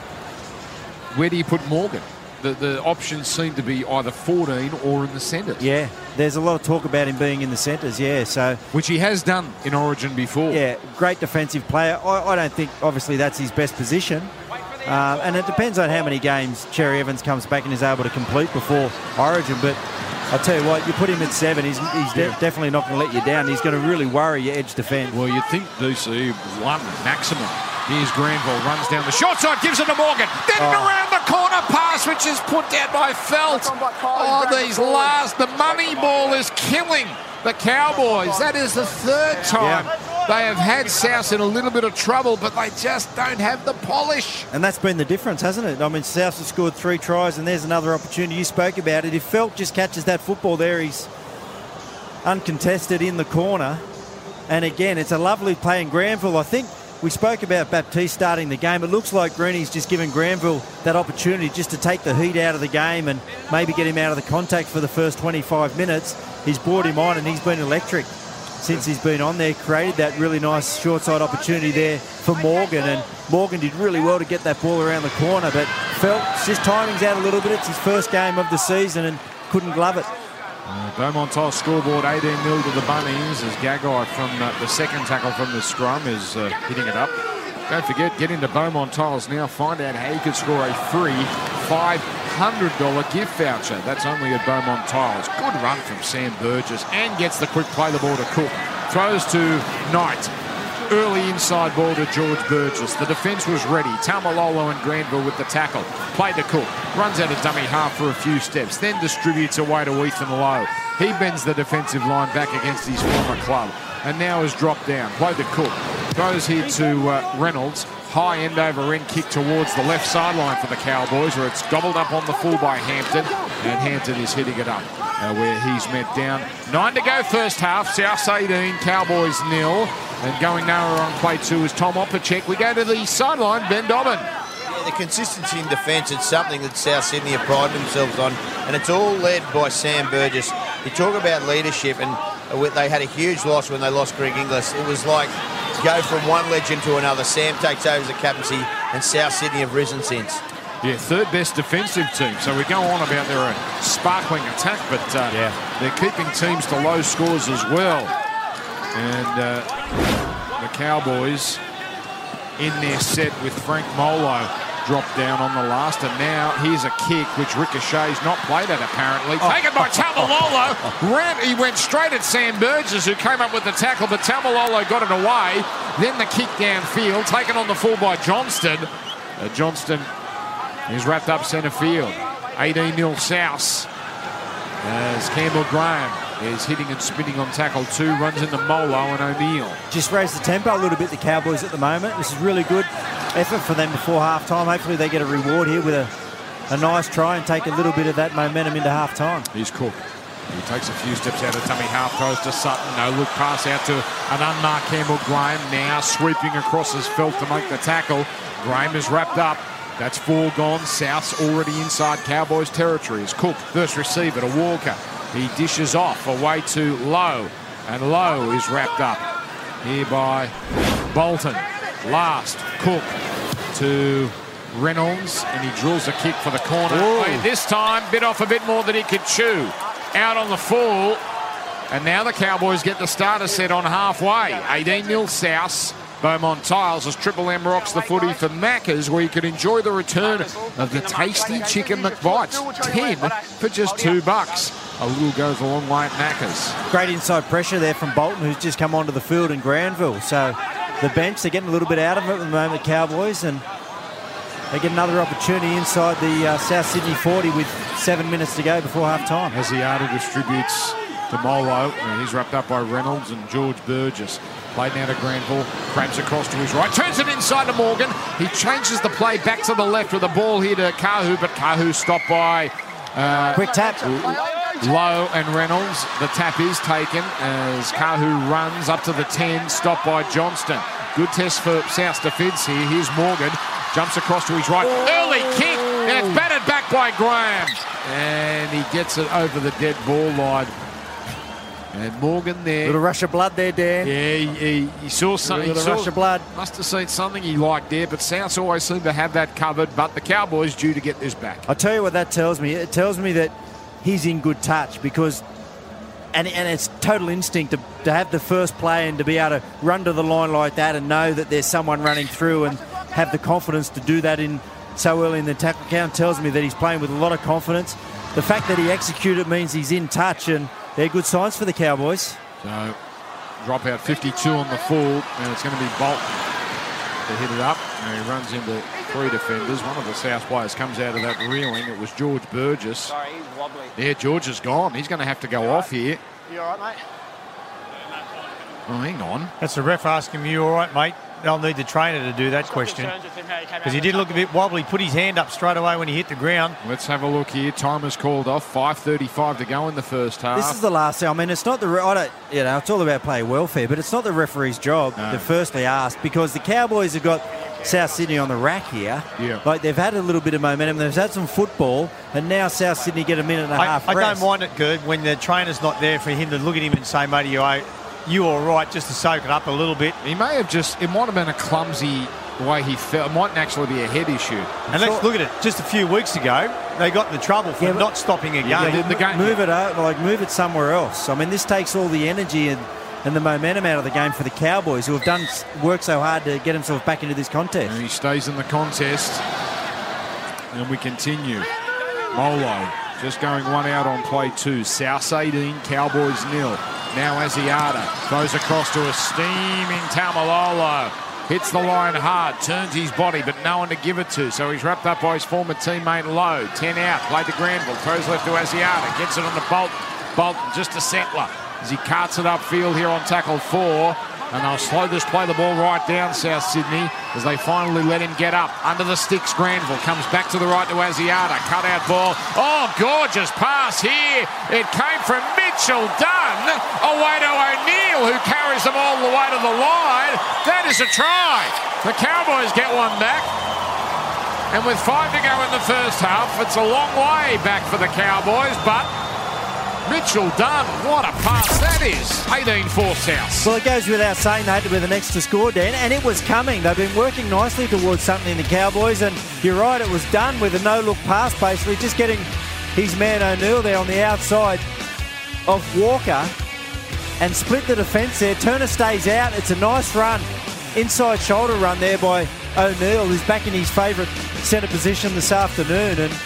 where do you put Morgan? The, the options seem to be either fourteen or in the centres. Yeah, there's a lot of talk about him being in the centres, yeah. So which he has done in Origin before. Yeah, great defensive player. I, I don't think, obviously, that's his best position. Um, and it depends on how many games Cherry Evans comes back and is able to complete before Origin. But I'll tell you what, you put him at seven, he's, he's de- yeah. definitely not going to let you down. He's going to really worry your edge defence. Well, you'd think D C one maximum. Here's Granville, runs down the short side, gives it to Morgan. Then oh. around the corner pass, which is put down by Felt. Oh, these last, the money ball is killing the Cowboys. That is the third time yeah. they have had South in a little bit of trouble, but they just don't have the polish. And that's been the difference, hasn't it? I mean, South has scored three tries, and there's another opportunity. You spoke about it. If Felt just catches that football there, he's uncontested in the corner. And again, it's a lovely play in Granville. I think we spoke about Baptiste starting the game. It looks like Greeny's just given Granville that opportunity just to take the heat out of the game and maybe get him out of the contact for the first twenty-five minutes. He's brought him on and he's been electric since he's been on there. Created that really nice short side opportunity there for Morgan, and Morgan did really well to get that ball around the corner, but felt his timing's out a little bit. It's his first game of the season and couldn't glove it. Uh, Beaumont Tiles scoreboard eighteen nil to the Bunnies as Gagai from uh, the second tackle from the scrum is uh, hitting it up. Don't forget, get into Beaumont Tiles now. Find out how you could score a free five hundred dollars gift voucher. That's only at Beaumont Tiles. Good run from Sam Burgess and gets the quick play the ball to Cook. Throws to Knight. Early inside ball to George Burgess. The defence was ready. Taumalolo and Granville with the tackle. Played to Cook. Runs out of dummy half for a few steps. Then distributes away to Ethan Lowe. He bends the defensive line back against his former club. And now has dropped down. Played to Cook. Throws here to uh, Reynolds. High end over end kick towards the left sideline for the Cowboys, where it's gobbled up on the full by Hampton. And Hampton is hitting it up uh, where he's met down. Nine to go first half. South eighteen, Cowboys nil. And going nowhere on play two is Tom Opacek. We go to the sideline, Ben Dobbin. Yeah, the consistency in defence, it's something that South Sydney have prided themselves on. And it's all led by Sam Burgess. You talk about leadership, and they had a huge loss when they lost Greg Inglis. It was like go from one legend to another. Sam takes over as the captaincy, and South Sydney have risen since. Yeah, third best defensive team. So we go on about their uh, sparkling attack, but uh, yeah. they're keeping teams to low scores as well. And uh, the Cowboys in their set with Frank Molo dropped down on the last, and now here's a kick which Ricochet's not played at apparently. Oh. Taken by Taumalolo. Ran, he went straight at Sam Burgess, who came up with the tackle, but Taumalolo got it away. Then the kick downfield, taken on the full by Johnston. Uh, Johnston is wrapped up centre field. eighteen nil South as Campbell Graham is hitting and spinning on tackle two, runs into Molo and O'Neill. Just raised the tempo a little bit, the Cowboys at the moment. This is really good effort for them before half-time. Hopefully they get a reward here with a, a nice try and take a little bit of that momentum into half-time. He's Cook. He takes a few steps out of dummy half, throws to Sutton. No look pass out to an unmarked Campbell Graham. Now sweeping across his felt to make the tackle. Graham is wrapped up. That's four gone. South's already inside Cowboys territory. As Cook, first receiver to Walker. He dishes off away to Lowe. And Lowe is wrapped up here by Bolton. Last, Cook to Reynolds. And he drills a kick for the corner. Ooh. This time, bit off a bit more than he could chew. Out on the full. And now the Cowboys get the starter set on halfway. eighteen nil South. Beaumont Tiles as Triple M rocks the footy for Macca's, where you can enjoy the return of the tasty chicken McBites. ten for just two bucks. A little goes a long way at Macca's. Great inside pressure there from Bolton, who's just come onto the field in Granville. So the bench, they're getting a little bit out of it at the moment, Cowboys, and they get another opportunity inside the uh, South Sydney forty with seven minutes to go before half-time. Asiata distributes to Molo, and he's wrapped up by Reynolds and George Burgess. Played now to Granville, crabs across to his right, turns it inside to Morgan. He changes the play back to the left with the ball here to Kahu, but Kahu stopped by uh, quick tap. Lowe and Reynolds. The tap is taken as Kahu runs up to the ten, stopped by Johnston. Good test for South's defence here. Here's Morgan, jumps across to his right. Early kick, and it's batted back by Graham. And he gets it over the dead ball line. And Morgan there. Little rush of blood there, Dan. Yeah, he, he, he saw something. Little rush of blood. Must have seen something he liked there, but Souths always seem to have that covered, but the Cowboys due to get this back. I'll tell you what that tells me. It tells me that he's in good touch because, and, and it's total instinct to, to have the first play and to be able to run to the line like that and know that there's someone running through and have the confidence to do that in so early in the tackle count tells me that he's playing with a lot of confidence. The fact that he executed means he's in touch, and they're good signs for the Cowboys. So, drop out fifty-two on the full, and it's going to be Bolton to hit it up. And he runs into three defenders. One of the South players comes out of that reeling. It was George Burgess. Sorry, he's wobbly. Yeah, George is gone. He's going to have to go off here. You all right, mate? Oh, hang on. That's the ref asking you, all right, mate? They'll need the trainer to do that question. Because he did look a bit wobbly, put his hand up straight away when he hit the ground. Let's have a look here. Time is called off. five thirty-five to go in the first half. This is the last thing. I mean, it's not the... I don't, you know, it's all about player welfare, but it's not the referee's job no. to firstly ask, because the Cowboys have got South Sydney on the rack here. Yeah. Like, they've had a little bit of momentum. They've had some football, and now South Sydney get a minute and a I, half I rest. don't mind it, good, when the trainer's not there for him to look at him and say, mate, you you all right, just to soak it up a little bit. He may have just... It might have been a clumsy way he fell. It mightn't actually be a head issue. And let's look at it. Just a few weeks ago, they got in the trouble for yeah, not stopping a game. Yeah, the game. Move it out, like move it somewhere else. I mean, this takes all the energy and, and the momentum out of the game for the Cowboys, who have done work so hard to get themselves back into this contest. And he stays in the contest. And we continue. Molo just going one out on play two. South eighteen, Cowboys nil. Now Asiata throws across to a steaming Taumalolo. Hits the line hard, turns his body, but no one to give it to. So he's wrapped up by his former teammate Lowe. ten out, played to Granville, throws left to Asiata, gets it on to Bolton. Bolton just a settler as he carts it upfield here on tackle four. And they'll slow this play the ball right down South Sydney as they finally let him get up. Under the sticks, Granville comes back to the right to Asiata. Cut out ball. Oh, gorgeous pass here. It came from Mitchell Dunn away to O'Neill, who carries them all the way to the line. That is a try. The Cowboys get one back. And with five to go in the first half, it's a long way back for the Cowboys, but Mitchell Dunn, what a pass that is. eighteen four South. Well, it goes without saying they had to be the next to score, Dan, and it was coming. They've been working nicely towards something in the Cowboys, and you're right, it was done with a no-look pass, basically, just getting his man O'Neill there on the outside of Walker and split the defence there. Turner stays out. It's a nice run, inside shoulder run there by O'Neill, who's back in his favourite centre position this afternoon, and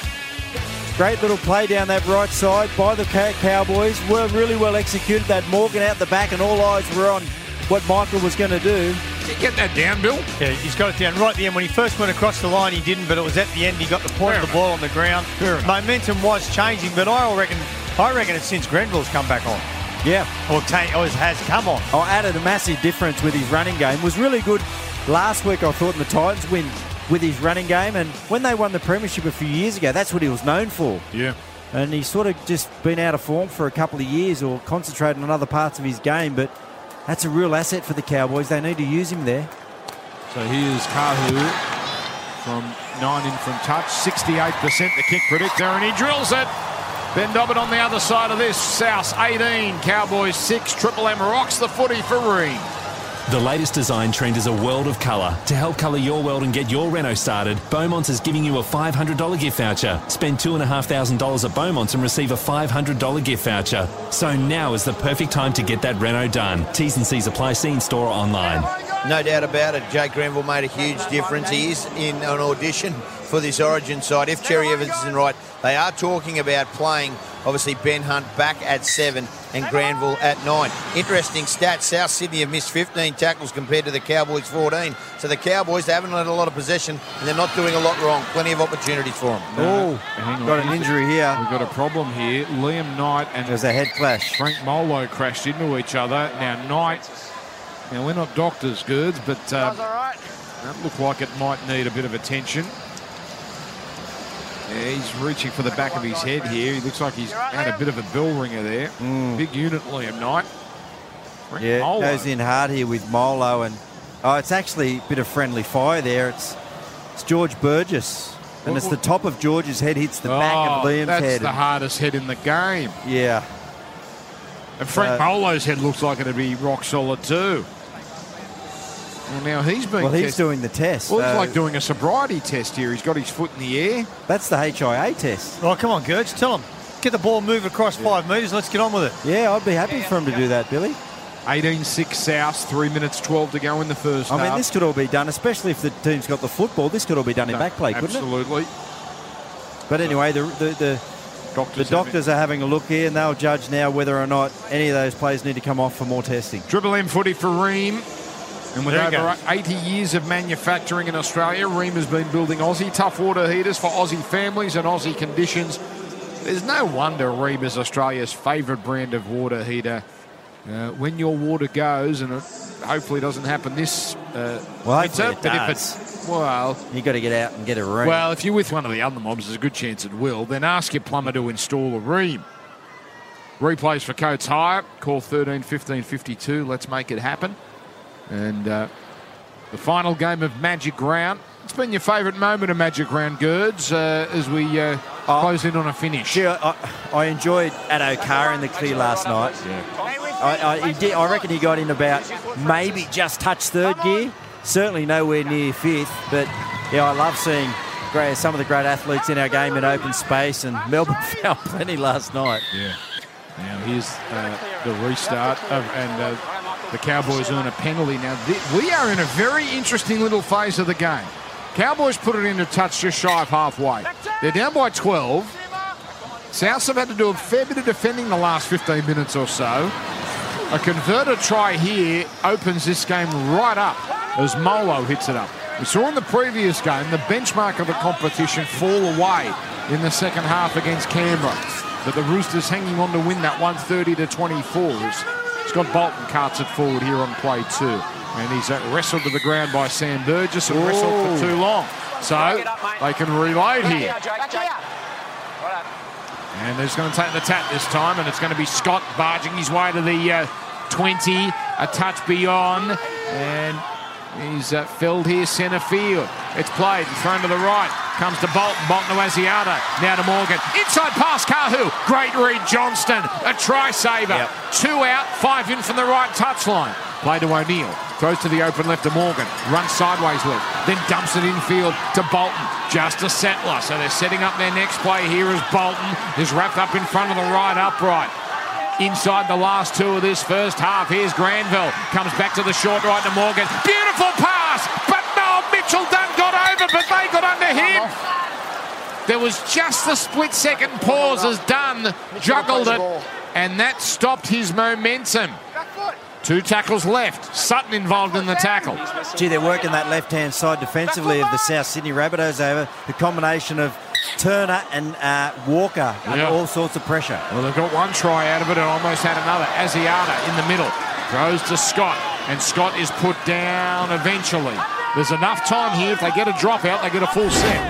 great little play down that right side by the Cowboys. Were really well executed. That Morgan out the back, and all eyes were on what Michael was going to do. Did you get that down, Bill? Yeah, he's got it down right at the end. When he first went across the line, he didn't, but it was at the end. He got the point Fair of the ball on the ground. Momentum was changing, but I reckon, I reckon it's since Grenville's come back on. Yeah. Or, ta- or has come on. Oh, added a massive difference with his running game. Was really good last week, I thought, in the Titans win with his running game, and when they won the premiership a few years ago, that's what he was known for. Yeah. And he's sort of just been out of form for a couple of years or concentrating on other parts of his game, but that's a real asset for the Cowboys. They need to use him there. So here's Kahu from nine in from touch, sixty-eight percent the kick predictor, and he drills it. Ben Dobbin on the other side of this. South eighteen, Cowboys six. Triple M rocks the footy for Ream. The latest design trend is a world of colour. To help colour your world and get your reno started, Beaumont's is giving you a five hundred dollars gift voucher. Spend two thousand five hundred dollars at Beaumont's and receive a five hundred dollars gift voucher. So now is the perfect time to get that reno done. T's and C's apply. See in store or online. No doubt about it. Jake Grenville made a huge difference. He is in an audition for this Origin side. If Cherry Evans isn't right, they are talking about playing, obviously, Ben Hunt back at seven and Granville at nine. Interesting stats. South Sydney have missed fifteen tackles compared to the Cowboys fourteen. So the Cowboys, they haven't had a lot of possession and they're not doing a lot wrong. Plenty of opportunities for them. Oh, got an injury here. We've got a problem here. Liam Knight and there's a head clash. Frank Molo crashed into each other. Now Knight, now we're not doctors, Gerds, but uh, that looked like it might need a bit of attention. Yeah, he's reaching for the back of his head here. He looks like he's had a bit of a bell ringer there. Mm. Big unit, Liam Knight. Frank yeah, Molo. Goes in hard here with Molo, and oh, it's actually a bit of friendly fire there. It's it's George Burgess, and it's the top of George's head hits the oh, back of Liam's that's head. That's the hardest head in the game. Yeah. And Frank uh, Molo's head looks like it'd be rock solid too. Well, now he's being Well, he's tested. doing the test. Well, it's so like doing a sobriety test here. He's got his foot in the air. That's the H I A test. Oh, come on, Gertz, tell him. Get the ball moved across five metres. Let's get on with it. Yeah, I'd be happy for him to do that, Billy. eighteen six South, three minutes twelve to go in the first I half. mean, this could all be done, especially if the team's got the football. This could all be done in No, back play, couldn't absolutely. it? But anyway, the the, the, doctors, the doctors are having a look here, and they'll judge now whether or not any of those players need to come off for more testing. Triple M footy for Ream. And with There you over go. eighty years of manufacturing in Australia, Ream has been building Aussie tough water heaters for Aussie families and Aussie conditions. There's no wonder Ream is Australia's favourite brand of water heater. Uh, when your water goes, and it hopefully doesn't happen this uh, Well, winter, hopefully it but if does. it's, well, You've got to get out and get a ring. well, if you're with one of the other mobs, there's a good chance it will. Then ask your plumber to install a Ream. Replays for Coates Hire. Call thirteen fifteen fifty-two. Let's make it happen. And uh, the final game of Magic Round. It's been your favourite moment of Magic Round, Gerds, uh, as we uh, Oh. close in on a finish. Gee, I, I enjoyed Addo Carr in the clear last night. Yeah. I, I, he did, I reckon he got in about maybe just touch third gear. Certainly nowhere near fifth. But, yeah, I love seeing great, some of the great athletes in our game in open space. And Melbourne found plenty last night. Yeah. Now here's uh, the restart, of, and uh, the Cowboys earn a penalty. Now, th- we are in a very interesting little phase of the game. Cowboys put it into touch just shy of halfway. They're down by twelve. Souths have had to do a fair bit of defending the last fifteen minutes or so. A converted try here opens this game right up as Molo hits it up. We saw in the previous game the benchmark of the competition fall away in the second half against Canberra. But the Roosters hanging on to win that one thirty to twenty-four. Scott Bolton carts it forward here on play two. And he's uh, wrestled to the ground by Sam Burgess and Ooh. wrestled for too long. So they can reload here. And they're just going to take the tap this time, and it's going to be Scott barging his way to the uh, twenty, a touch beyond, and he's uh, filled here centre field. It's played and thrown to the right. Comes to Bolton, Bolton to Asiata, now to Morgan. Inside pass, Kahu. Great read, Johnston. A try saver. Yep. Two out, five in from the right touchline. Play to O'Neill. Throws to the open left to Morgan. Runs sideways left. Then dumps it infield to Bolton. Just a settler. So they're setting up their next play here as Bolton is wrapped up in front of the right upright. Inside the last two of this first half. Here's Granville. Comes back to the short right to Morgan. Beautiful pass. But no, Mitchell Dunn got over, but they got under him. There was just a split second pause as Dunn juggled it, and that stopped his momentum. Two tackles left. Sutton involved in the tackle. Gee, they're working that left-hand side defensively of the South Sydney Rabbitohs over the combination of Turner and uh, Walker under yeah. all sorts of pressure. Well, they've got one try out of it and almost had another. Asiata in the middle. Throws to Scott, and Scott is put down eventually. There's enough time here. If they get a dropout, they get a full set.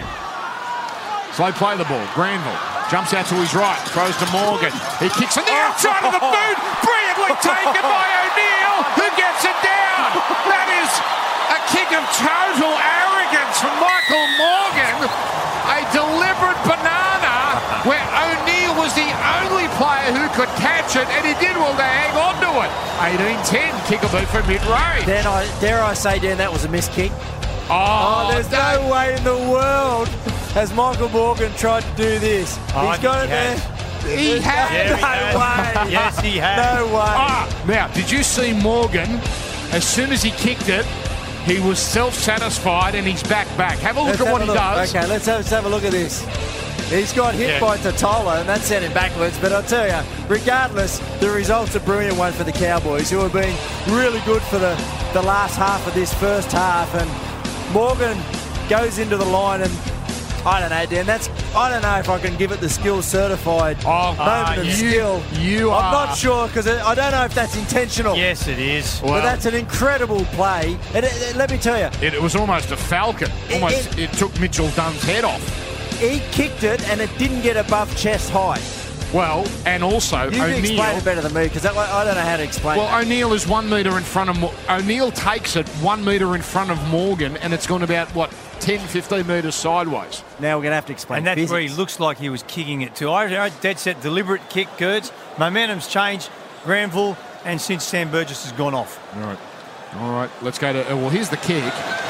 So they play the ball. Granville jumps out to his right, throws to Morgan. He kicks on the outside of the boot. Brilliantly taken by O'Neill, who gets it down. That is a kick of total arrogance from Michael Morgan. A deliberate banana where O'Neill was the only player who could catch it, and he did well to hang on to it. eighteen ten, kick a boot from mid-range. Then I, dare I say, Dan, that was a missed kick. Oh, oh there's no, no way in the world has Michael Morgan tried to do this. Oh, He's got it there. He has. Yeah, no way. Yes, he has. No way. Ah, now, did you see Morgan? As soon as he kicked it, he was self-satisfied and he's back back. Have a look let's at what he look. does. Okay, let's have, let's have a look at this. He's got hit yeah. by Totola, and that sent him backwards. But I'll tell you, regardless, the result's a brilliant one for the Cowboys, who have been really good for the, the last half of this first half. And Morgan goes into the line, and I don't know, Dan, that's, I don't know if I can give it the skill certified oh, moment uh, of you, skill. You I'm are. not sure, because I don't know if that's intentional. Yes, it is. Well, but that's an incredible play. And it, it, let me tell you. It, it was almost a falcon. Almost, it, it, it took Mitchell Dunn's head off. He kicked it, and it didn't get above chest height. Well, and also you can O'Neill. explain it better than me, because I don't know how to explain well, it. Well, O'Neill is one metre in front of... Mo- O'Neill takes it one metre in front of Morgan, and it's gone about, what, ten, fifteen metres sideways. Now we're going to have to explain And that's physics. where he looks like he was kicking it too. I, I dead set, deliberate kick, Gertz. Momentum's changed, Granville, and since Sam Burgess has gone off. All right. All right, let's go to... Uh, well, here's the kick.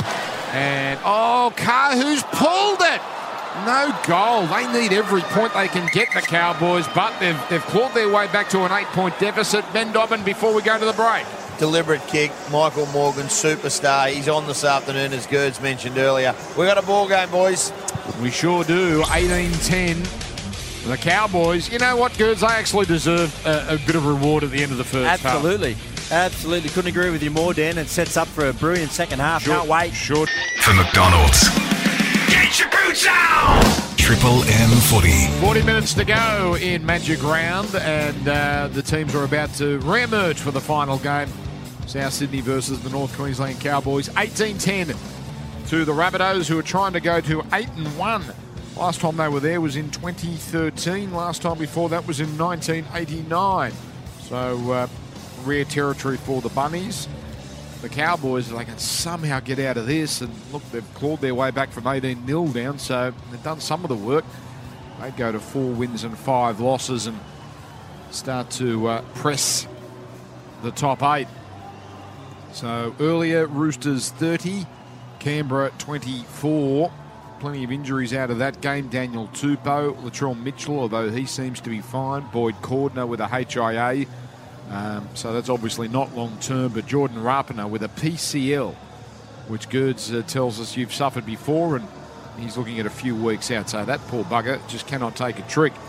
And, oh, Kahu's pulled it! No goal. They need every point they can get, the Cowboys, but they've, they've clawed their way back to an eight-point deficit. Ben Dobbin, before we go to the break. Deliberate kick. Michael Morgan, superstar. He's on this afternoon, as Gerds mentioned earlier. We got a ball game, boys. We sure do. eighteen ten. The Cowboys, you know what, Gerds? They actually deserve a, a bit of reward at the end of the first Absolutely. half. Absolutely. Couldn't agree with you more, Dan. It sets up for a brilliant second half. Sure. Can't wait. Sure. For McDonald's. Get your boots out! Triple M Footy. forty minutes to go in Magic Round, and uh, the teams are about to re-emerge for the final game. South Sydney versus the North Queensland Cowboys. eighteen ten to the Rabbitohs, who are trying to go to eight and one. Last time they were there was in twenty thirteen. Last time before that was in nineteen eighty-nine. So, uh, rare territory for the Bunnies. The Cowboys, they can somehow get out of this, and look, they've clawed their way back from eighteen nil down, so they've done some of the work. They go to four wins and five losses and start to uh, press the top eight. So earlier, Roosters thirty, Canberra twenty-four. Plenty of injuries out of that game. Daniel Tupou, Latrell Mitchell, although he seems to be fine. Boyd Cordner with a H I A. Um, so that's obviously not long term, but Jordan Rapana with a P C L, which Gerds uh, tells us you've suffered before, and he's looking at a few weeks out. So that poor bugger just cannot take a trick.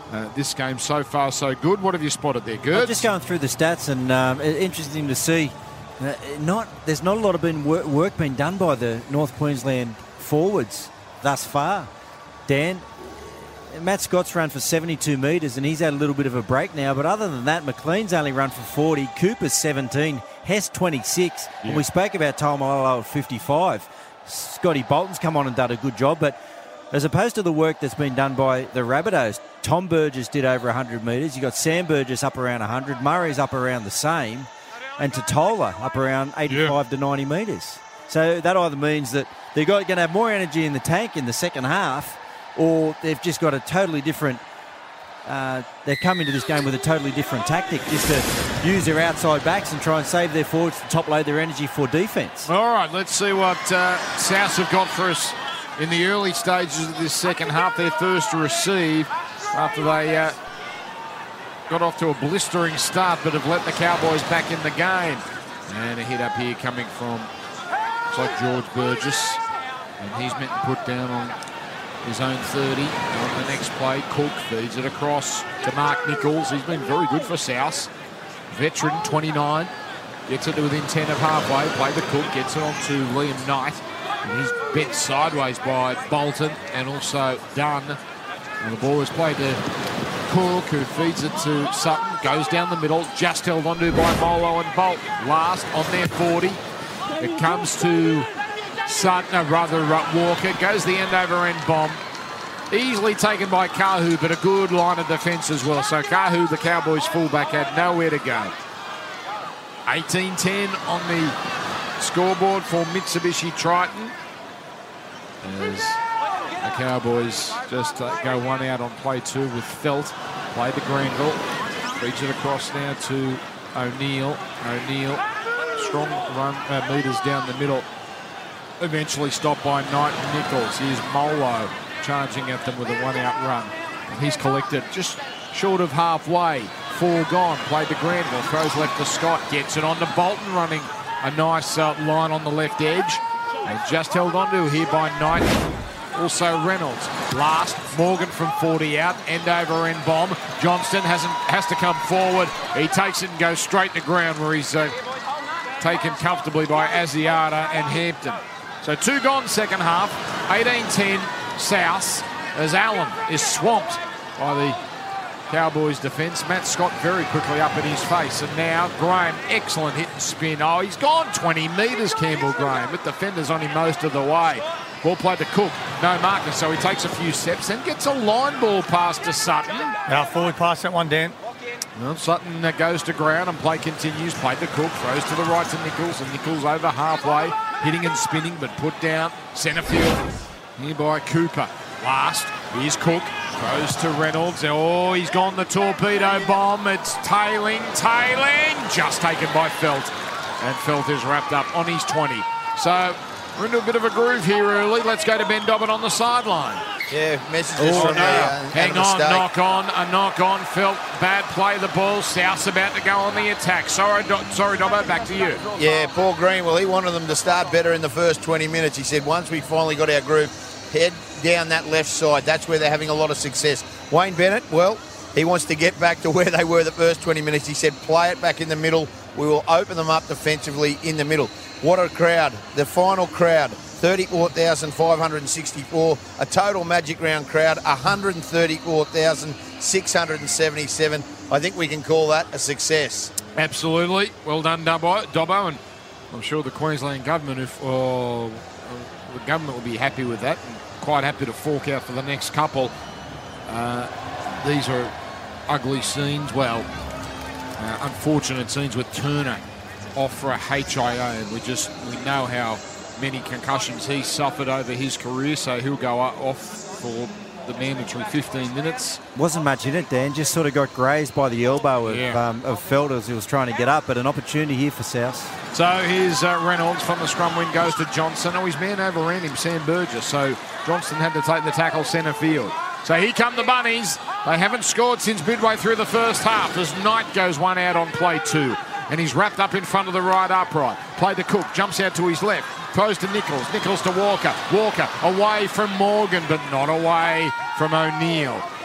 uh, this game so far so good. What have you spotted there, Gerd? Just going through the stats, and um, interesting to see. Uh, not there's not a lot of been work, work being done by the North Queensland forwards thus far. Dan, Matt Scott's run for seventy-two metres, and he's had a little bit of a break now. But other than that, McLean's only run for forty, Cooper's seventeen, Hess twenty-six, yeah. and we spoke about Taumalolo at fifty-five. Scotty Bolton's come on and done a good job, but as opposed to the work that's been done by the Rabbitohs, Tom Burgess did over one hundred metres. You got Sam Burgess up around one hundred, Murray's up around the same, and Totola up around eighty-five yeah. to ninety metres. So that either means that they're going to have more energy in the tank in the second half, or they've just got a totally different... Uh, they're coming to this game with a totally different tactic, just to use their outside backs and try and save their forwards to top-load their energy for defence. All right, let's see what uh, Souths have got for us in the early stages of this second half. They're first to receive after they uh, got off to a blistering start, but have let the Cowboys back in the game. And a hit up here coming from, looks like George Burgess, and he's meant to put down on his own thirty. On the next play, Cook feeds it across to Mark Nichols. He's been very good for South. Veteran, twenty-nine. Gets it to within ten of halfway. Play the Cook. Gets it on to Liam Knight. And he's bent sideways by Bolton and also Dunn. And the ball is played to Cook, who feeds it to Sutton. Goes down the middle. Just held onto by Molo and Bolt. Last on their forty. It comes to Sutton, or rather Walker. Goes the end over end bomb. Easily taken by Kahu, but a good line of defence as well. So Kahu, the Cowboys fullback, had nowhere to go. eighteen ten on the scoreboard for Mitsubishi Triton, as the Cowboys just uh, go one out on play two with Felt. Played to Granville. Feeds it across now to O'Neill. O'Neill, strong run, uh, metres down the middle. Eventually stopped by Knight and Nichols. Here's Molo charging at them with a one-out run. And he's collected just short of halfway. Four gone. Played to Granville. Throws left to Scott. Gets it on to Bolton, running a nice uh, line on the left edge. And just held onto here by Knight. Also Reynolds. Last, Morgan from forty out. End over end bomb. Johnston hasn't has to come forward. He takes it and goes straight to ground, where he's uh, taken comfortably by Asiata and Hampton. So two gone second half. eighteen ten South, as Allen is swamped by the Cowboys defence. Matt Scott very quickly up in his face. And now Graham, excellent hit and spin. Oh, he's gone twenty metres, Campbell Graham, with defenders on him most of the way. Ball played to Cook. No marker, so he takes a few steps and gets a line ball pass to Sutton. Now forward pass that one, Dan. Well, Sutton uh, goes to ground and play continues. Played to Cook, throws to the right to Nichols, and Nichols over halfway, hitting and spinning, but put down centre field. Here by Cooper. Last, here's Cook, throws to Reynolds. Oh, he's gone the torpedo bomb. It's tailing, tailing, just taken by Felt. And Felt is wrapped up on his twenty. So we're into a bit of a groove here early. Let's go to Ben Dobbin on the sideline. Yeah, messages oh, from no. the uh, Hang on, knock on, a knock on. Felt bad play the ball. South's about to go on the attack. Sorry, Do- sorry, Dobbo, back to you. Yeah, Paul Greenwell, he wanted them to start better in the first twenty minutes. He said once we finally got our groove, head down that left side. That's where they're having a lot of success. Wayne Bennett, well, he wants to get back to where they were the first twenty minutes. He said play it back in the middle. We will open them up defensively in the middle. What a crowd. The final crowd, thirty-four thousand five hundred sixty-four. A total Magic Round crowd, one hundred thirty-four thousand six hundred seventy-seven. I think we can call that a success. Absolutely. Well done, Dobbo. Dobbo, and I'm sure the Queensland government, if oh, the government will be happy with that, and quite happy to fork out for the next couple. Uh, these are ugly scenes. Well, uh, unfortunate scenes with Turner off for a H I O, and we just we know how many concussions he suffered over his career, so he'll go off for the mandatory fifteen minutes. Wasn't much in it, Dan. Just sort of got grazed by the elbow of, yeah. um, of Feld as he was trying to get up, but an opportunity here for South. So here's uh, Reynolds from the scrum wing, goes to Johnson. Oh, his man overran him, Sam Burgess, so Johnston had to take the tackle centre field. So here come the Bunnies. They haven't scored since midway through the first half as Knight goes one out on play two. And he's wrapped up in front of the right upright. Play to Cook, jumps out to his left, throws to Nichols, Nichols to Walker, Walker away from Morgan, but not away from O'Neill.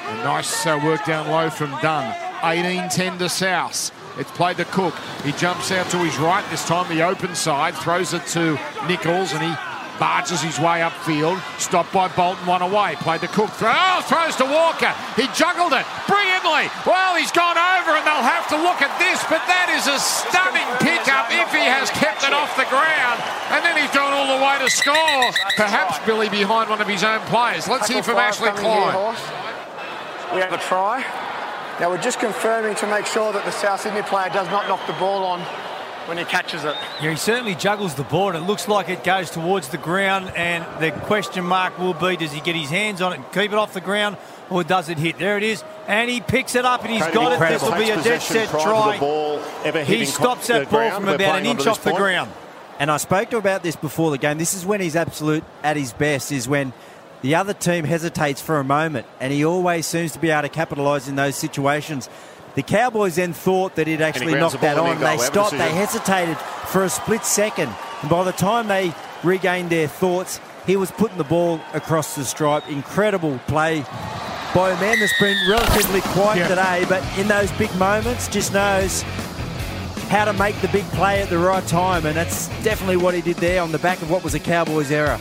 A nice uh, work down low from Dunn. eighteen ten to South. It's played to Cook. He jumps out to his right, this time the open side, throws it to Nichols, and he barges his way upfield. Stopped by Bolton, one away. Played to Cook. Throw, oh, throws to Walker. He juggled it brilliantly. Well, he's gone over, and they'll have to look at this, but that is a stunning pickup if he has kept it off the ground. And then he's gone all the way to score. Perhaps Billy behind one of his own players. Let's hear from Ashley Klein. We have a try. Now we're just confirming to make sure that the South Sydney player does not knock the ball on when he catches it. Yeah, he certainly juggles the ball, and it looks like it goes towards the ground, and the question mark will be, does he get his hands on it and keep it off the ground, or does it hit? There it is, and he picks it up, and he's got it. This will be a dead set try. Ball, he stops that ball from about an inch off the ground. And I spoke to him about this before the game. This is when he's absolute at his best, is when the other team hesitates for a moment, and he always seems to be able to capitalise in those situations. The Cowboys then thought that he'd actually knocked that on. They stopped. They hesitated for a split second. And by the time they regained their thoughts, he was putting the ball across the stripe. Incredible play by a man that's been relatively quiet yeah. today, but in those big moments just knows how to make the big play at the right time. And that's definitely what he did there on the back of what was a Cowboys error.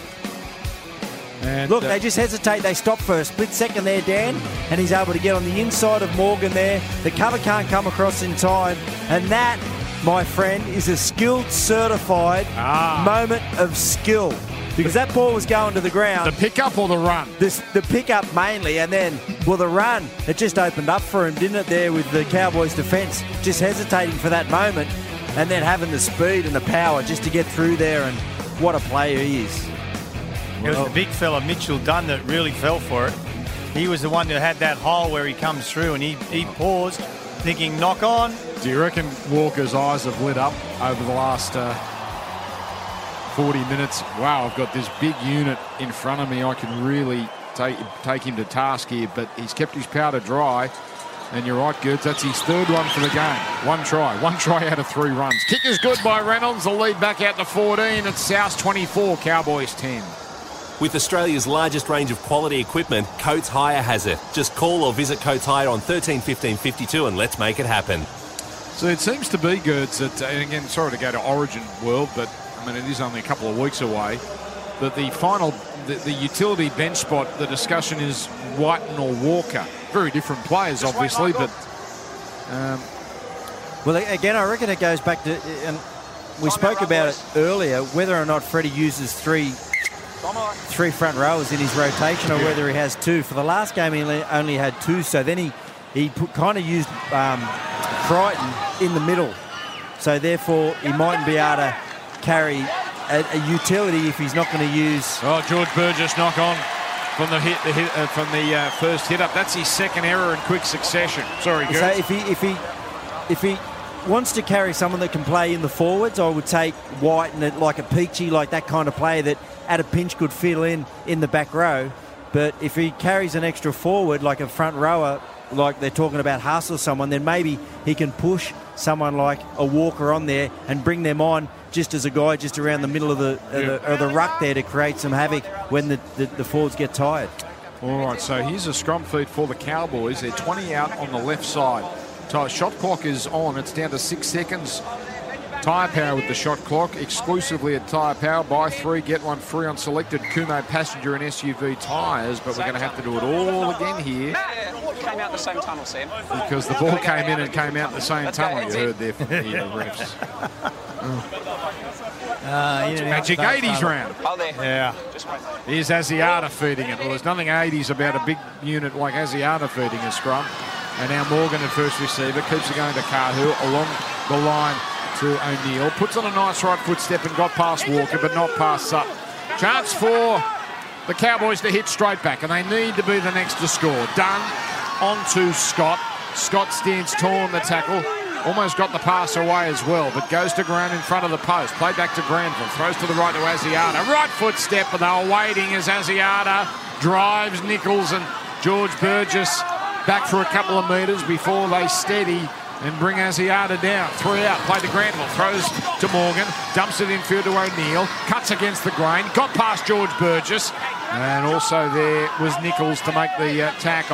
And Look, uh, they just hesitate. They stop for a split second there, Dan, and he's able to get on the inside of Morgan there. The cover can't come across in time, and that, my friend, is a skilled, certified ah. moment of skill, because that ball was going to the ground. The pickup or the run? This, the pickup mainly, and then, well, the run, it just opened up for him, didn't it, there with the Cowboys' defence, just hesitating for that moment, and then having the speed and the power just to get through there, and what a player he is. It was the big fella, Mitchell Dunn, that really fell for it. He was the one that had that hole where he comes through, and he, he paused, thinking, knock on. Do you reckon Walker's eyes have lit up over the last uh, forty minutes? Wow, I've got this big unit in front of me. I can really take, take him to task here, but he's kept his powder dry. And you're right, Gertz, that's his third one for the game. One try. One try out of three runs. Kick is good by Reynolds. The lead back out to fourteen. It's South twenty-four, Cowboys ten. With Australia's largest range of quality equipment, Coates Hire has it. Just call or visit Coates Hire on thirteen fifteen fifty-two and let's make it happen. So it seems to be, Gertz, that, and again, sorry to go to Origin World, but I mean, it is only a couple of weeks away. But the final, the, the utility bench spot, the discussion is Whiten or Walker. Very different players, obviously, but... Um, well, again, I reckon it goes back to... And we spoke about it earlier, whether or not Freddie uses three... three front rowers in his rotation, or whether he has two. For the last game, he only had two, so then he he put, kind of used um, Crichton in the middle. So therefore, he mightn't be able to carry a, a utility if he's not going to use. Oh, George Burgess knock on from the hit, the hit uh, from the uh, first hit up. That's his second error in quick succession. Sorry, Gertz. So if he if he if he wants to carry someone that can play in the forwards, I would take White and like a Peachy, like that kind of player that at a pinch could fill in in the back row. But if he carries an extra forward, like a front rower, like they're talking about Haas or someone, then maybe he can push someone like a Walker on there and bring them on just as a guy just around the middle of the, yeah. of the, of the ruck there to create some havoc when the, the, the forwards get tired. All right, so here's a scrum feed for the Cowboys. They're twenty out on the left side. Shot clock is on. It's down to six seconds. Tyre Power with the shot clock, exclusively at Tyre Power. Buy three, get one free on selected Kumo passenger and S U V tyres, but we're going to have to do it all again here. Came out the same tunnel, Sam. Because the ball came in and came out the same tunnel, you heard there from the refs. Uh, it's Magic eighties round. Oh, there. Yeah. Here's Asiata feeding it. Well, there's nothing eighties about a big unit like Asiata feeding a scrum. And now Morgan at first receiver, keeps it going to Kahu along the line to O'Neill. Puts on a nice right foot step and got past Walker, but not past Sutton. Chance for the Cowboys to hit straight back, and they need to be the next to score. Dunn on to Scott. Scott stands tall on the tackle. Almost got the pass away as well, but goes to ground in front of the post. Play back to Granville. Throws to the right to Asiata. Right foot step, and they were waiting as Asiata drives Nichols and George Burgess back for a couple of metres before they steady and bring Asiata down. Three out, play to Granville, throws to Morgan, dumps it infield to O'Neill, cuts against the grain, got past George Burgess, and also there was Nichols to make the uh, tackle.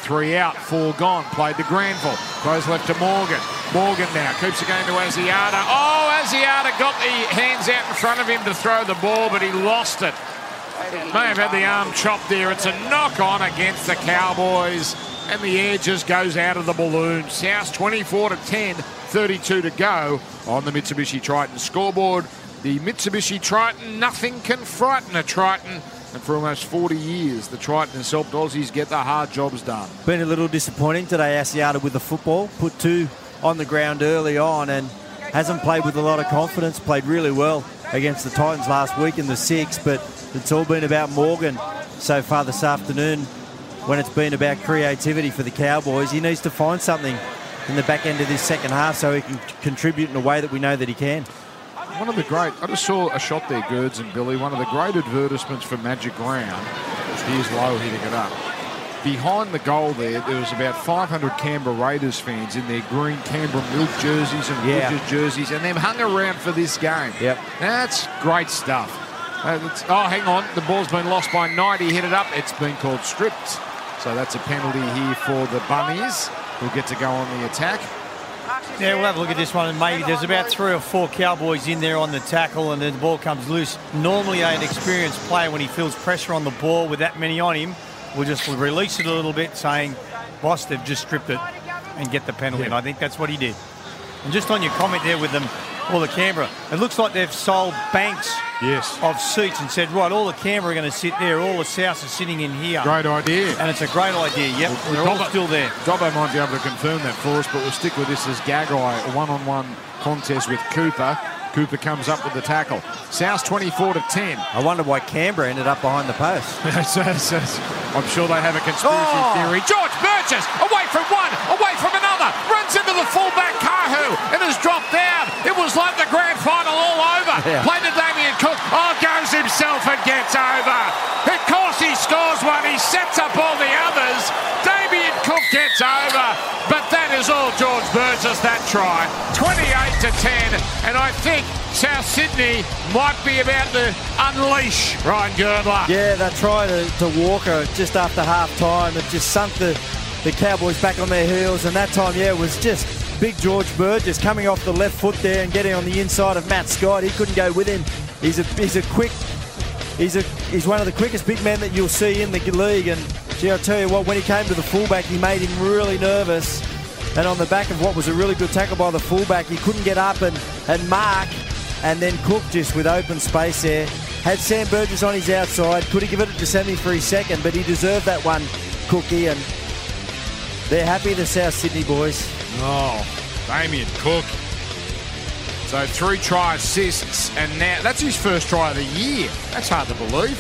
Three out, four gone. Played to Granville. Goes left to Morgan. Morgan now keeps it going to Asiata. Oh, Asiata got the hands out in front of him to throw the ball, but he lost it. May have had the arm chopped there. It's a knock on against the Cowboys, and the air just goes out of the balloon. South twenty-four to ten, thirty-two to go on the Mitsubishi Triton scoreboard. The Mitsubishi Triton, nothing can frighten a Triton. And for almost forty years, the Triton has helped Aussies get the hard jobs done. Been a little disappointing today, Asiata, with the football. Put two on the ground early on and hasn't played with a lot of confidence. Played really well against the Titans last week in the six, but it's all been about Morgan so far this afternoon when it's been about creativity for the Cowboys. He needs to find something in the back end of this second half so he can contribute in a way that we know that he can. One of the great, I just saw a shot there, Gerds and Billy, one of the great advertisements for Magic Round. Here's Lowe hitting it up. Behind the goal there, there was about five hundred Canberra Raiders fans in their green Canberra Milk jerseys and yeah. Rogers jerseys, and them hung around for this game. Yep. That's great stuff. Uh, it's, oh, hang on, the ball's been lost by Knight. He hit it up. It's been called stripped. So that's a penalty here for the Bunnies, who'll get to go on the attack. Yeah, we'll have a look at this one, and maybe there's about three or four Cowboys in there on the tackle, and then the ball comes loose. Normally an experienced player, when he feels pressure on the ball with that many on him, will just release it a little bit, saying, boss, they've just stripped it, and get the penalty. Yeah. And I think that's what he did. And just on your comment there with them, all the Canberra, it looks like they've sold banks yes. of seats and said, right, all the Canberra are going to sit there, all the Souths are sitting in here. Great idea. And it's a great idea, yep, well, they're Dobbo, all still there. Dobbo might be able to confirm that for us, but we'll stick with this as Gagai, a one-on-one contest with Cooper. Cooper comes up with the tackle. South twenty-four to ten. I wonder why Canberra ended up behind the post. I'm sure they have a conspiracy oh. theory. George Burgess, away from one, away from another, runs into the fullback Kahu and has dropped down. It was like the grand final all over. Yeah. Played to Damien Cook. Oh, goes himself and gets over. Of course he scores one. He sets up all the others. Damien Cook gets over. But that is all George Burgess, that try. twenty-eight to ten. And I think South Sydney might be about to unleash Ryan Girdler. Yeah, that try to, to Walker just after half time, it just sunk the, the Cowboys back on their heels. And that time, yeah, it was just big George Burgess coming off the left foot there and getting on the inside of Matt Scott. He couldn't go with him. He's a he's a quick, he's a he's one of the quickest big men that you'll see in the league. And gee, I'll tell you what, when he came to the fullback, he made him really nervous. And on the back of what was a really good tackle by the fullback, he couldn't get up and, and mark. And then Cook just with open space there. Had Sam Burgess on his outside. Could he give it to Semi for his second, but he deserved that one, Cookie. And they're happy, the South Sydney boys. Oh, Damien Cook. So three try assists, and now that's his first try of the year. That's hard to believe.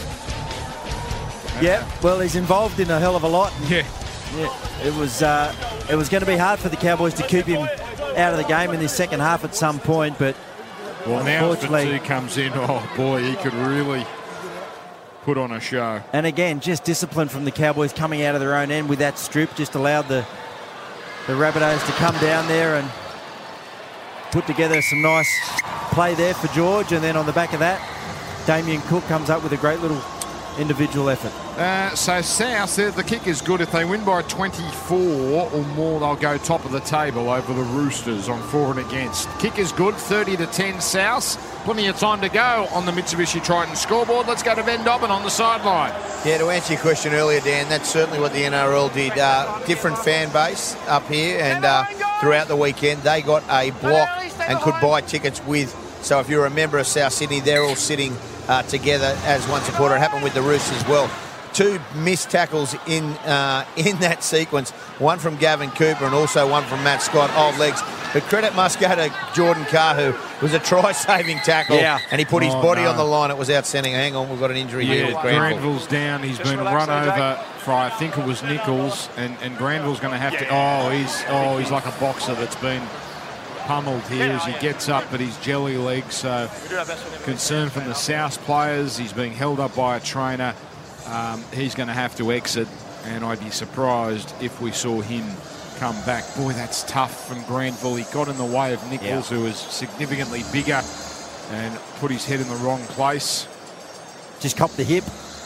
Yeah, well, he's involved in a hell of a lot. Yeah. Yeah, it was uh, it was going to be hard for the Cowboys to keep him out of the game in this second half at some point, but well, now Fatu comes in, oh boy, he could really put on a show. And again, just discipline from the Cowboys coming out of their own end with that strip, just allowed the the Rabbitohs to come down there and put together some nice play there for George, and then on the back of that, Damien Cook comes up with a great little individual effort. Uh, so South, the kick is good. If they win by twenty-four or more, they'll go top of the table over the Roosters on for and against. Kick is good, thirty to ten South. Plenty of time to go on the Mitsubishi Triton scoreboard. Let's go to Ben Dobbin on the sideline. Yeah, to answer your question earlier, Dan, that's certainly what the N R L did. Uh, different fan base up here, and uh, throughout the weekend, they got a block and could buy tickets with. So if you're a member of South Sydney, they're all sitting uh, together as one supporter. It happened with the Roosters as well. Two missed tackles in uh, in that sequence, one from Gavin Cooper and also one from Matt Scott, old legs. But credit must go to Jordan Kahu. It was a try-saving tackle, yeah. and he put his oh, body no. on the line. It was outstanding. Hang on, we've got an injury yeah, here with Granville. Granville's down. He's been run over for, I think it was Nichols, and, and Granville's going to have to... Oh, he's oh he's like a boxer that's been pummeled here as he gets up, but he's jelly legs. So concern from the South players. He's being held up by a trainer. Um, he's going to have to exit, and I'd be surprised if we saw him come back. Boy, that's tough from Granville. He got in the way of Nichols, yeah. who was significantly bigger, and put his head in the wrong place. Just copped the hip.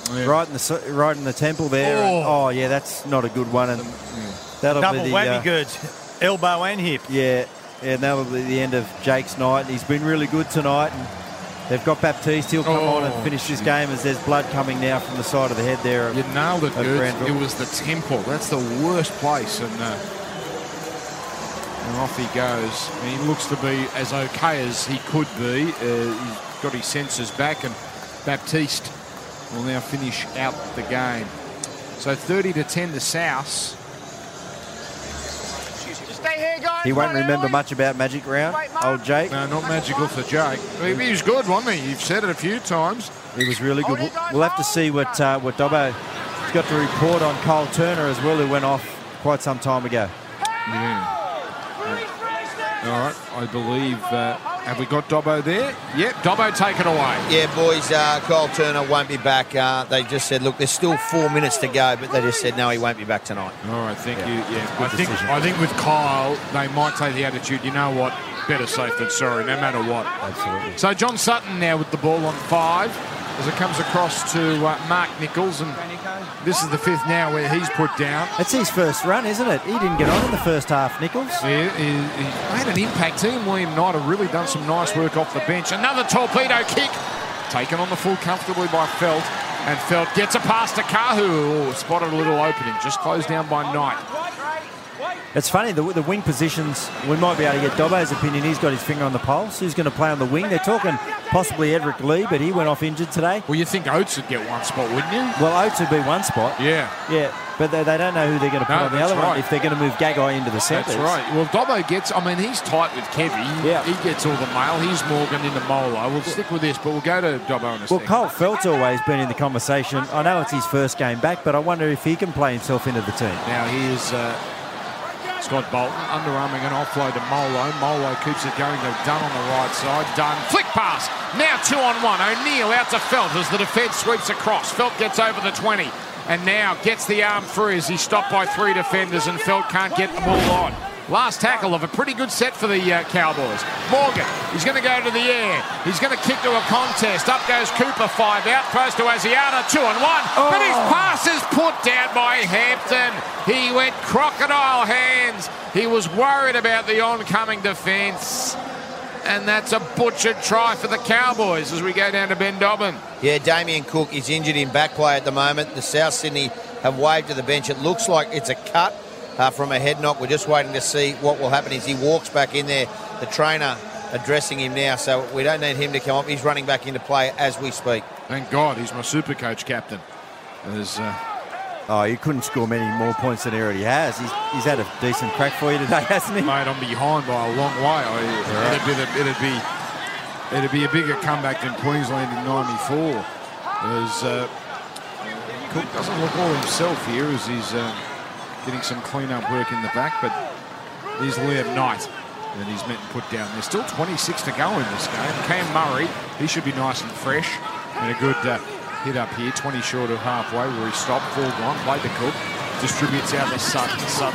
Yeah. Right in the right in the temple there. Oh, and, oh yeah, that's not a good one. And that'll double be the, whammy uh, goods, elbow and hip. Yeah, yeah, that'll be the end of Jake's night. He's been really good tonight. And they've got Baptiste. He'll come oh, on and finish this game as there's blood coming now from the side of the head there. You nailed it, Goods. It was the temple. That's the worst place. And, uh, and off he goes. And he looks to be as okay as he could be. Uh, he's got his senses back, and Baptiste will now finish out the game. So thirty to ten to South. He won't remember much about Magic Round, old Jake. No, not magical for Jake. He was good, wasn't he? You've said it a few times. He was really good. We'll have to see what uh, what Dobbo's got to report on Cole Turner as well, who went off quite some time ago. Yeah. All right, I believe... Uh, have we got Dobbo there? Yep, Dobbo, take it away. Yeah, boys, uh, Cole Turner won't be back. Uh, they just said, look, there's still four minutes to go, but they just said, no, he won't be back tonight. All right, thank yeah. you. Yeah, I decision. think I think with Kyle, they might take the attitude, you know what, better safe than sorry, no matter what. Absolutely. So John Sutton now with the ball on five as it comes across to uh, Mark Nichols, and this is the fifth now where he's put down. It's his first run, isn't it? He didn't get on in the first half, Nichols. Yeah, he, he made an impact. He and William Knight have really done some nice work off the bench. Another torpedo kick, taken on the full comfortably by Felt, and Felt gets a pass to Kahu. Oh, spotted a little opening, just closed down by Knight. It's funny, the, the wing positions, we might be able to get Dobbo's opinion. He's got his finger on the pulse. Who's going to play on the wing? They're talking possibly Edric Lee, but he went off injured today. Well, you think Oates would get one spot, wouldn't you? Well, Oates would be one spot. Yeah. Yeah, but they, they don't know who they're going to put No, on the that's other right. one if they're going to move Gagai into the centres. That's right. Well, Dobbo gets, I mean, he's tight with Kevy. Yeah. He gets all the mail. He's Morgan into Molo. We'll stick with this, but we'll go to Dobbo in a Well, second. Cole Felt's always been in the conversation. I know it's his first game back, but I wonder if he can play himself into the team. Now here's uh, Scott Bolton underarming an offload to Molo. Molo keeps it going to Dunn on the right side. Dunn, flick pass. Now two on one. O'Neill out to Felt as the defence sweeps across. Felt gets over the twenty and now gets the arm through as he's stopped by three defenders, and Felt can't get the ball on. Last tackle of a pretty good set for the uh, Cowboys. Morgan, he's going to go to the air. He's going to kick to a contest. Up goes Cooper, five out. Throws to Asiata, two and one. Oh. But his pass is put down by Hampton. He went crocodile hands. He was worried about the oncoming defence. And that's a butchered try for the Cowboys as we go down to Ben Dobbin. Yeah, Damien Cook is injured in back play at the moment. The South Sydney have waved to the bench. It looks like it's a cut uh, from a head knock. We're just waiting to see what will happen as he walks back in there. The trainer addressing him now, so we don't need him to come up. He's running back into play as we speak. Thank God, he's my super coach captain. There's... Uh, Oh, he couldn't score many more points than he already has. He's, he's had a decent crack for you today, hasn't he? Mate, I'm behind by a long way. I, right. it'd, be the, it'd be it'd be a bigger comeback than Queensland in ninety-four. As uh, Cook doesn't look all himself here as he's uh, getting some clean-up work in the back, but here's Liam Knight, and he's meant to put down. There's still twenty-six to go in this game. Cam Murray, he should be nice and fresh, and a good... Uh, hit up here, twenty short of halfway where he stopped, full gone, played to Cook, distributes out to Sutton. Sutton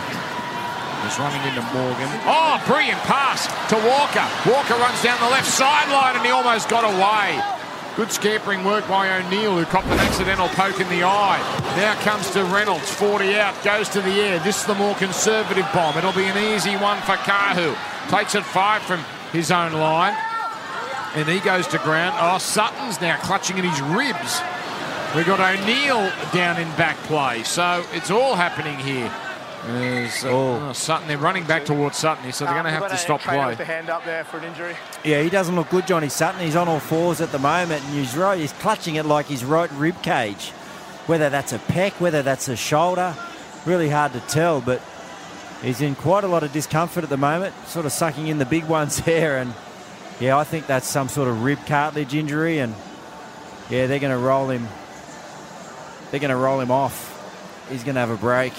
is running into Morgan. Oh, brilliant pass to Walker. Walker runs down the left sideline and he almost got away. Good scampering work by O'Neill, who copped an accidental poke in the eye. Now comes to Reynolds, forty out, goes to the air. This is the more conservative bomb. It'll be an easy one for Kahu. Takes it five from his own line. And he goes to ground. Oh, Sutton's now clutching at his ribs. We've got O'Neill down in back play. So it's all happening here. There's, uh, oh. oh, Sutton, they're running back towards Sutton here, so they're going to have to stop play. With the hand up there for an injury. Yeah, he doesn't look good, Johnny Sutton. He's on all fours at the moment, and he's right. He's clutching it like his right rib cage. Whether that's a pec, whether that's a shoulder, really hard to tell. But he's in quite a lot of discomfort at the moment, sort of sucking in the big ones there. And yeah, I think that's some sort of rib cartilage injury, and yeah, they're going to roll him. They're going to roll him off. He's going to have a break.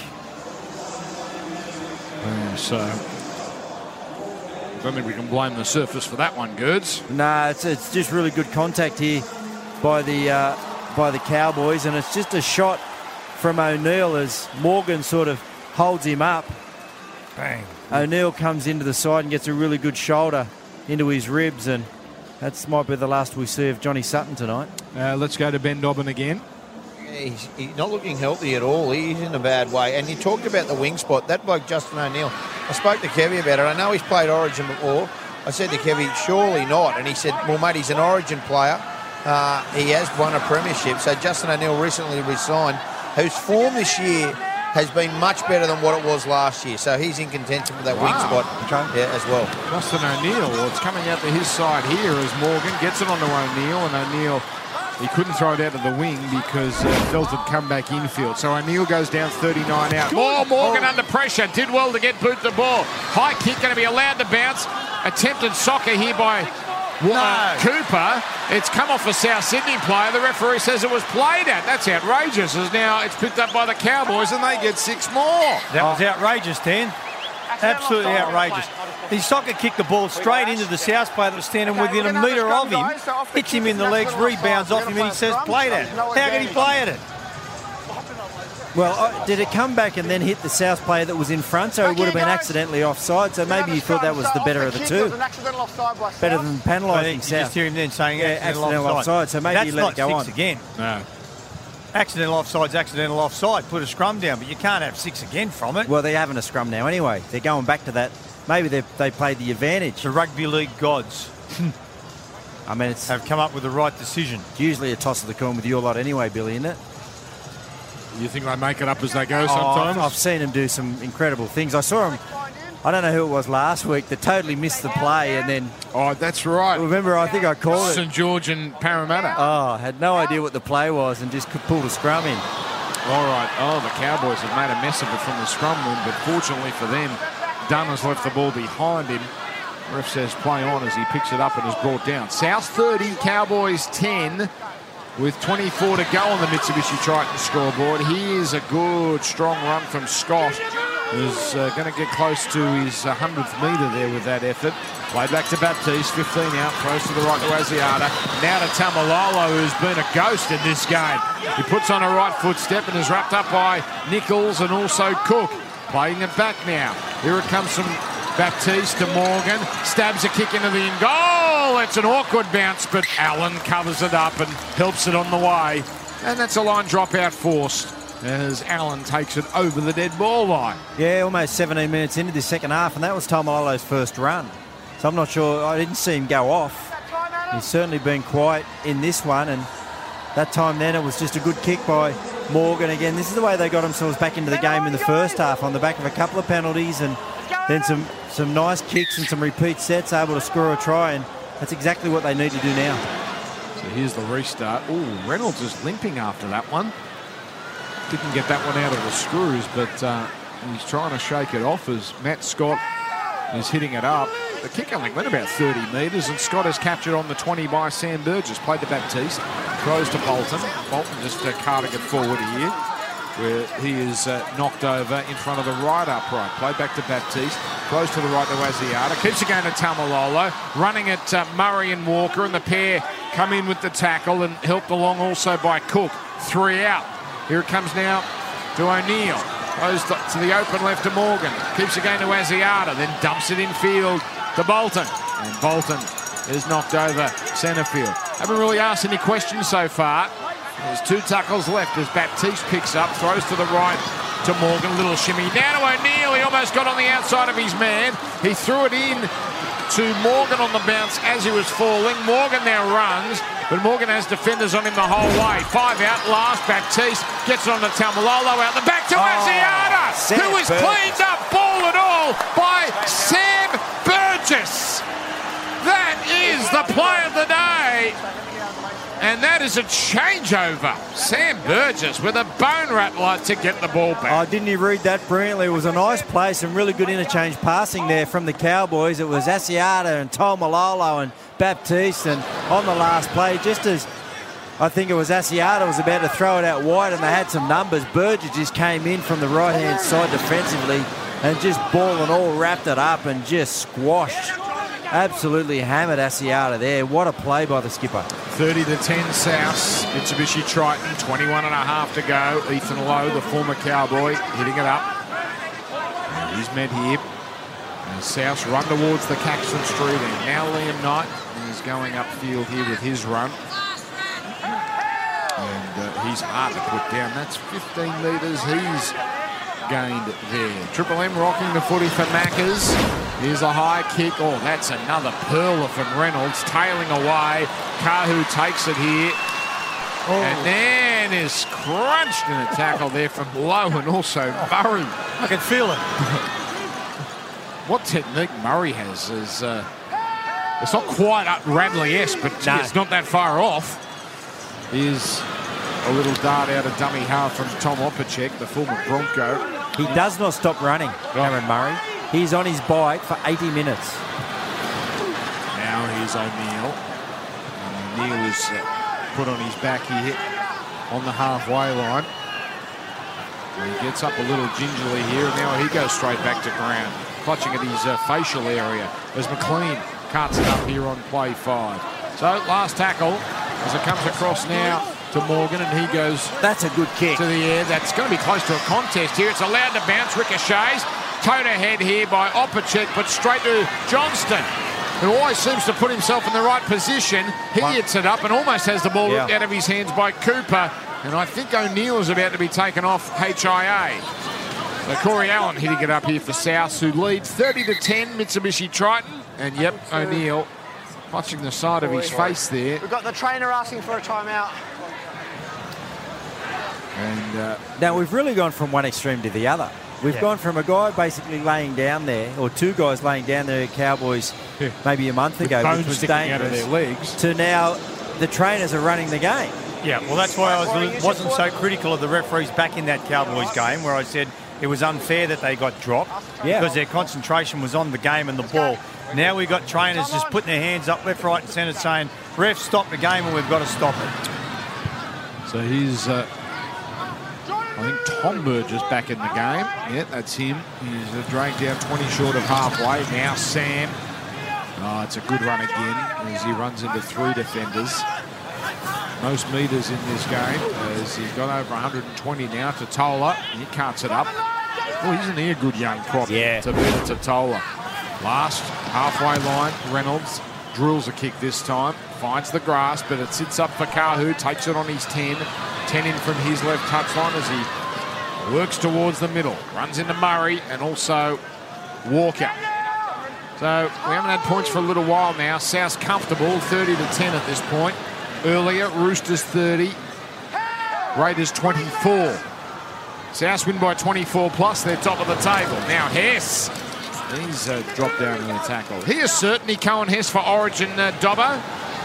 Yeah, so I don't think we can blame the surface for that one, Gerds. No, it's it's just really good contact here by the uh, by the Cowboys, and it's just a shot from O'Neill as Morgan sort of holds him up. Bang. O'Neill comes into the side and gets a really good shoulder into his ribs, and that might be the last we see of Johnny Sutton tonight. Uh, let's go to Ben Dobbin again. He's, he's not looking healthy at all. He's in a bad way. And you talked about the wing spot. That bloke, Justin O'Neill, I spoke to Kevy about it. I know he's played Origin before. I said to Kevy, surely not. And he said, well, mate, he's an Origin player. Uh, he has won a premiership. So Justin O'Neill recently resigned, whose form this year has been much better than what it was last year. So he's in contention for that wow. wing spot okay. yeah, as well. Justin O'Neill, well, it's coming out to his side here as Morgan gets it onto O'Neill, and O'Neill, he couldn't throw it out of the wing because uh, Felt had come back infield. So O'Neill goes down thirty-nine out. More Morgan oh. under pressure. Did well to get boot the ball. High kick going to be allowed to bounce. Attempted soccer here by no. uh, Cooper. It's come off a South Sydney player. The referee says it was played at. That's outrageous. As now it's picked up by the Cowboys and they get six more. That was outrageous, Dan. Absolutely outrageous. He soccer kicked the ball straight into the South player that was standing within a metre of him, hits him in the legs, rebounds off him, and he says, played at. How can he play at it? Well, uh, did it come back and then hit the South player that was in front, so it would have been accidentally offside, so maybe you thought that was the better of the two. Better than penalising South. You just hear him then saying yeah, accidental, accidental offside. offside, so maybe That's you let it go not six on. again. No. Accidental offside's accidental offside. Put a scrum down, but you can't have six again from it. Well, they're having a scrum now anyway. They're going back to that. Maybe they they played the advantage. The rugby league gods. I mean, it's have come up with the right decision. It's usually a toss of the coin with your lot anyway, Billy, isn't it? You think they make it up as they go sometimes? Oh, I've seen them do some incredible things. I saw them, I don't know who it was last week, that totally missed the play and then... Oh, that's right. Remember, I think I called it. St George and Parramatta. Oh, had no idea what the play was and just pulled a scrum in. All right. Oh, the Cowboys have made a mess of it from the scrum room, but fortunately for them, Dunn has left the ball behind him. Ref says play on as he picks it up and is brought down. South thirty, Cowboys ten. With twenty-four to go on the Mitsubishi Triton scoreboard. Here's a good, strong run from Scott, who's uh, going to get close to his uh, hundredth metre there with that effort. Played back to Baptiste, fifteen out, throws to the right to Asiata. Now to Tamalolo, who's been a ghost in this game. He puts on a right footstep and is wrapped up by Nichols and also Cook. Playing it back now. Here it comes from Baptiste to Morgan. Stabs a kick into the in goal. It's an awkward bounce, but Allen covers it up and helps it on the way. And that's a line dropout forced as Allen takes it over the dead ball line. Yeah, almost seventeen minutes into the second half, and that was Tamalolo's first run. So I'm not sure, I didn't see him go off. He's certainly been quiet in this one, and that time then it was just a good kick by Morgan again. This is the way they got themselves back into the game in the first half, on the back of a couple of penalties and then some, some nice kicks and some repeat sets, able to score a try, and that's exactly what they need to do now. So here's the restart. Oh, Reynolds is limping after that one. Didn't get that one out of the screws, but uh, he's trying to shake it off as Matt Scott is hitting it up. The kick only went about thirty metres, and Scott is captured on the twenty by Sam Burgess. Played to Baptiste, throws to Bolton. Bolton just uh, carting it forward here, where he is uh, knocked over in front of the right upright. Played back to Baptiste, throws to the right to Asiata, keeps it going to Tamalolo, running at uh, Murray and Walker, and the pair come in with the tackle and helped along also by Cook. Three out. Here it comes now to O'Neill. Goes to, to the open left to Morgan. Keeps it going to Asiata, then dumps it in field to Bolton. And Bolton is knocked over centre field. Haven't really asked any questions so far. There's two tackles left as Baptiste picks up, throws to the right to Morgan. Little shimmy. Now to O'Neill. He almost got on the outside of his man. He threw it in to Morgan on the bounce as he was falling. Morgan now runs, but Morgan has defenders on him the whole way. Five out, last. Baptiste gets it on to Tamalolo, out the back to oh, Asiata, who is Burgess. Cleaned up, ball and all, by Sam Burgess. That is the play of the day. And that is a changeover. Sam Burgess with a bone rattler to get the ball back. Oh, didn't you read that brilliantly? It was a nice play, some really good interchange passing there from the Cowboys. It was Asiata and Tamalolo and Baptiste, and on the last play, just as I think it was Asiata was about to throw it out wide and they had some numbers, Burgess just came in from the right-hand side defensively and just ball and all wrapped it up and just squashed. Absolutely hammered Asiata there. What a play by the skipper. thirty to ten South. Mitsubishi Triton, twenty-one and a half to go. Ethan Lowe, the former Cowboy, hitting it up. And he's met here. And South run towards the Caxton Street end. Now Liam Knight is going upfield here with his run. And uh, he's hard to put down. That's fifteen metres he's gained there. Triple M rocking the footy for Maccas. Here's a high kick. Oh, that's another pearler from Reynolds. Tailing away. Kahu takes it here. Oh. And then is crunched in a tackle there from Lowe and also Murray. I can feel it. What technique Murray has is, uh, it's not quite up Radley-esque, but gee, no. it's not that far off. Is a little dart out of dummy half from Tom Opacek, the former Bronco. He does not stop running, Cameron Murray. He's on his bike for eighty minutes. Now here's O'Neill. O'Neill is uh, put on his back here on the halfway line. And he gets up a little gingerly here, and now he goes straight back to ground, clutching at his uh, facial area as McLean cuts it up here on play five. So last tackle as it comes across now to Morgan, and he goes That's a good kick to the air. That's going to be close to a contest here. It's allowed to bounce. Ricochets. Towed ahead here by Opacek, but straight to Johnston, who always seems to put himself in the right position. He One. hits it up and almost has the ball Yeah. ripped out of his hands by Cooper. And I think O'Neill is about to be taken off H I A. So Corey Allen hitting it up here for South, who lead thirty to ten, Mitsubishi Triton. And yep, O'Neill clutching the side of his face there. We've got the trainer asking for a timeout. And uh, Now, we've really gone from one extreme to the other. We've Yeah. gone from a guy basically laying down there, or two guys laying down there at Cowboys Yeah. maybe a month ago, bones which was sticking out of dangerous, their legs. to now the trainers are running the game. Yeah, well, that's why I was, wasn't so critical of the referees back in that Cowboys game, where I said it was unfair that they got dropped Yeah. because their concentration was on the game and the ball. Now we've got trainers just putting their hands up left, right and centre saying, ref, stop the game and we've got to stop it. So he's, uh, I think Tom Burgess back in the game. Yeah, that's him. He's uh, dragged down twenty short of halfway. Now Sam. Oh, it's a good run again as he runs into three defenders. Most metres in this game as he's got over one hundred twenty now. Totola, he cuts it up. Oh, isn't he a good young prop? Yeah. To beat it to Totola. Last halfway line, Reynolds drills a kick this time. Finds the grass, but it sits up for Kahu. Takes it on his ten. ten in from his left touchline as he works towards the middle. Runs into Murray and also Walker. So we haven't had points for a little while now. South's comfortable, thirty to ten at this point. Earlier, Roosters thirty. Raiders twenty-four. South win by twenty-four plus. They're top of the table. Now Hess. He's uh, dropped down in the tackle. He is certainty, Cohen Hess for Origin, uh, Dobbo.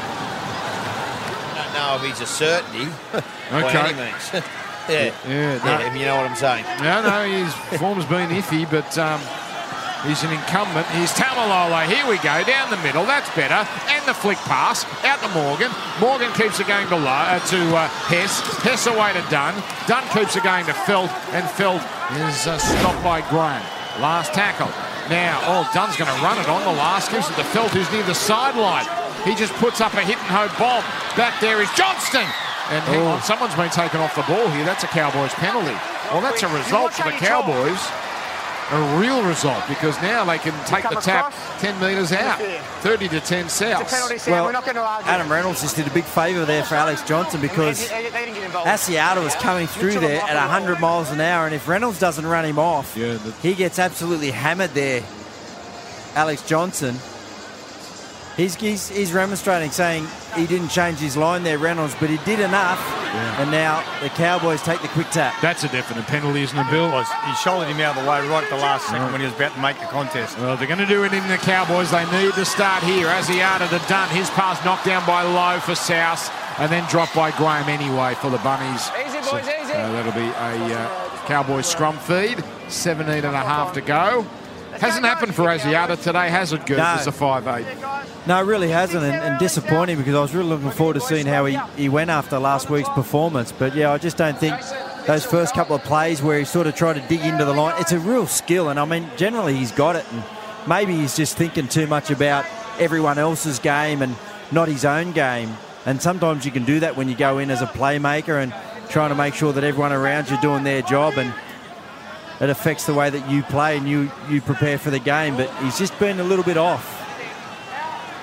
I don't know if he's a certainty by Okay. any means. yeah. Yeah, no. yeah, if you know what I'm saying. No, no, his form's been iffy, but um, he's an incumbent. Here's Tamalolo. Here we go, down the middle. That's better. And the flick pass out to Morgan. Morgan keeps it going below uh, to uh, Hess. Hess away to Dunn. Dunn keeps it going to Felt, and Felt is uh, stopped by Graham. Last tackle. Now, oh, Dunn's going to run it on the last. Gives it to Felt, who's near the sideline. He just puts up a hit-and-ho bomb. Back there is Johnston. And hang on, someone's been taken off the ball here. That's a Cowboys penalty. Well, that's a result for the Cowboys. A real result, because now they can take the tap ten metres out. thirty to ten South. Well, We're not going to argue. Adam Reynolds just did a big favour there for Alex Johnson, because They- they- they didn't get involved. Asiata was coming through there at one hundred miles an hour, and if Reynolds doesn't run him off, Yeah, the- he gets absolutely hammered there. Alex Johnson. He's, he's, he's remonstrating, saying he didn't change his line there, Reynolds, but he did enough. Yeah. And now the Cowboys take the quick tap. That's a definite penalty, isn't it, Bill? Was he shouldered him out of the way right at the last second when he was about to make the contest. Well, they're going to do it in the Cowboys. They need to start here. Asiata to Dunn. His pass knocked down by Lowe for South, and then dropped by Graham anyway for the Bunnies. Easy, boys, So, easy. uh, that'll be a uh, Cowboys scrum feed. seventeen and a half to go. Hasn't happened for Asiata today, has it, Gert? No. It's a five eight. No, it really hasn't, and, and disappointing, because I was really looking forward to seeing how he, he went after last week's performance. But, yeah, I just don't think those first couple of plays where he sort of tried to dig into the line, it's a real skill. And, I mean, generally he's got it. And maybe he's just thinking too much about everyone else's game and not his own game. And sometimes you can do that when you go in as a playmaker and trying to make sure that everyone around you are doing their job, and it affects the way that you play and you, you prepare for the game. But he's just been a little bit off.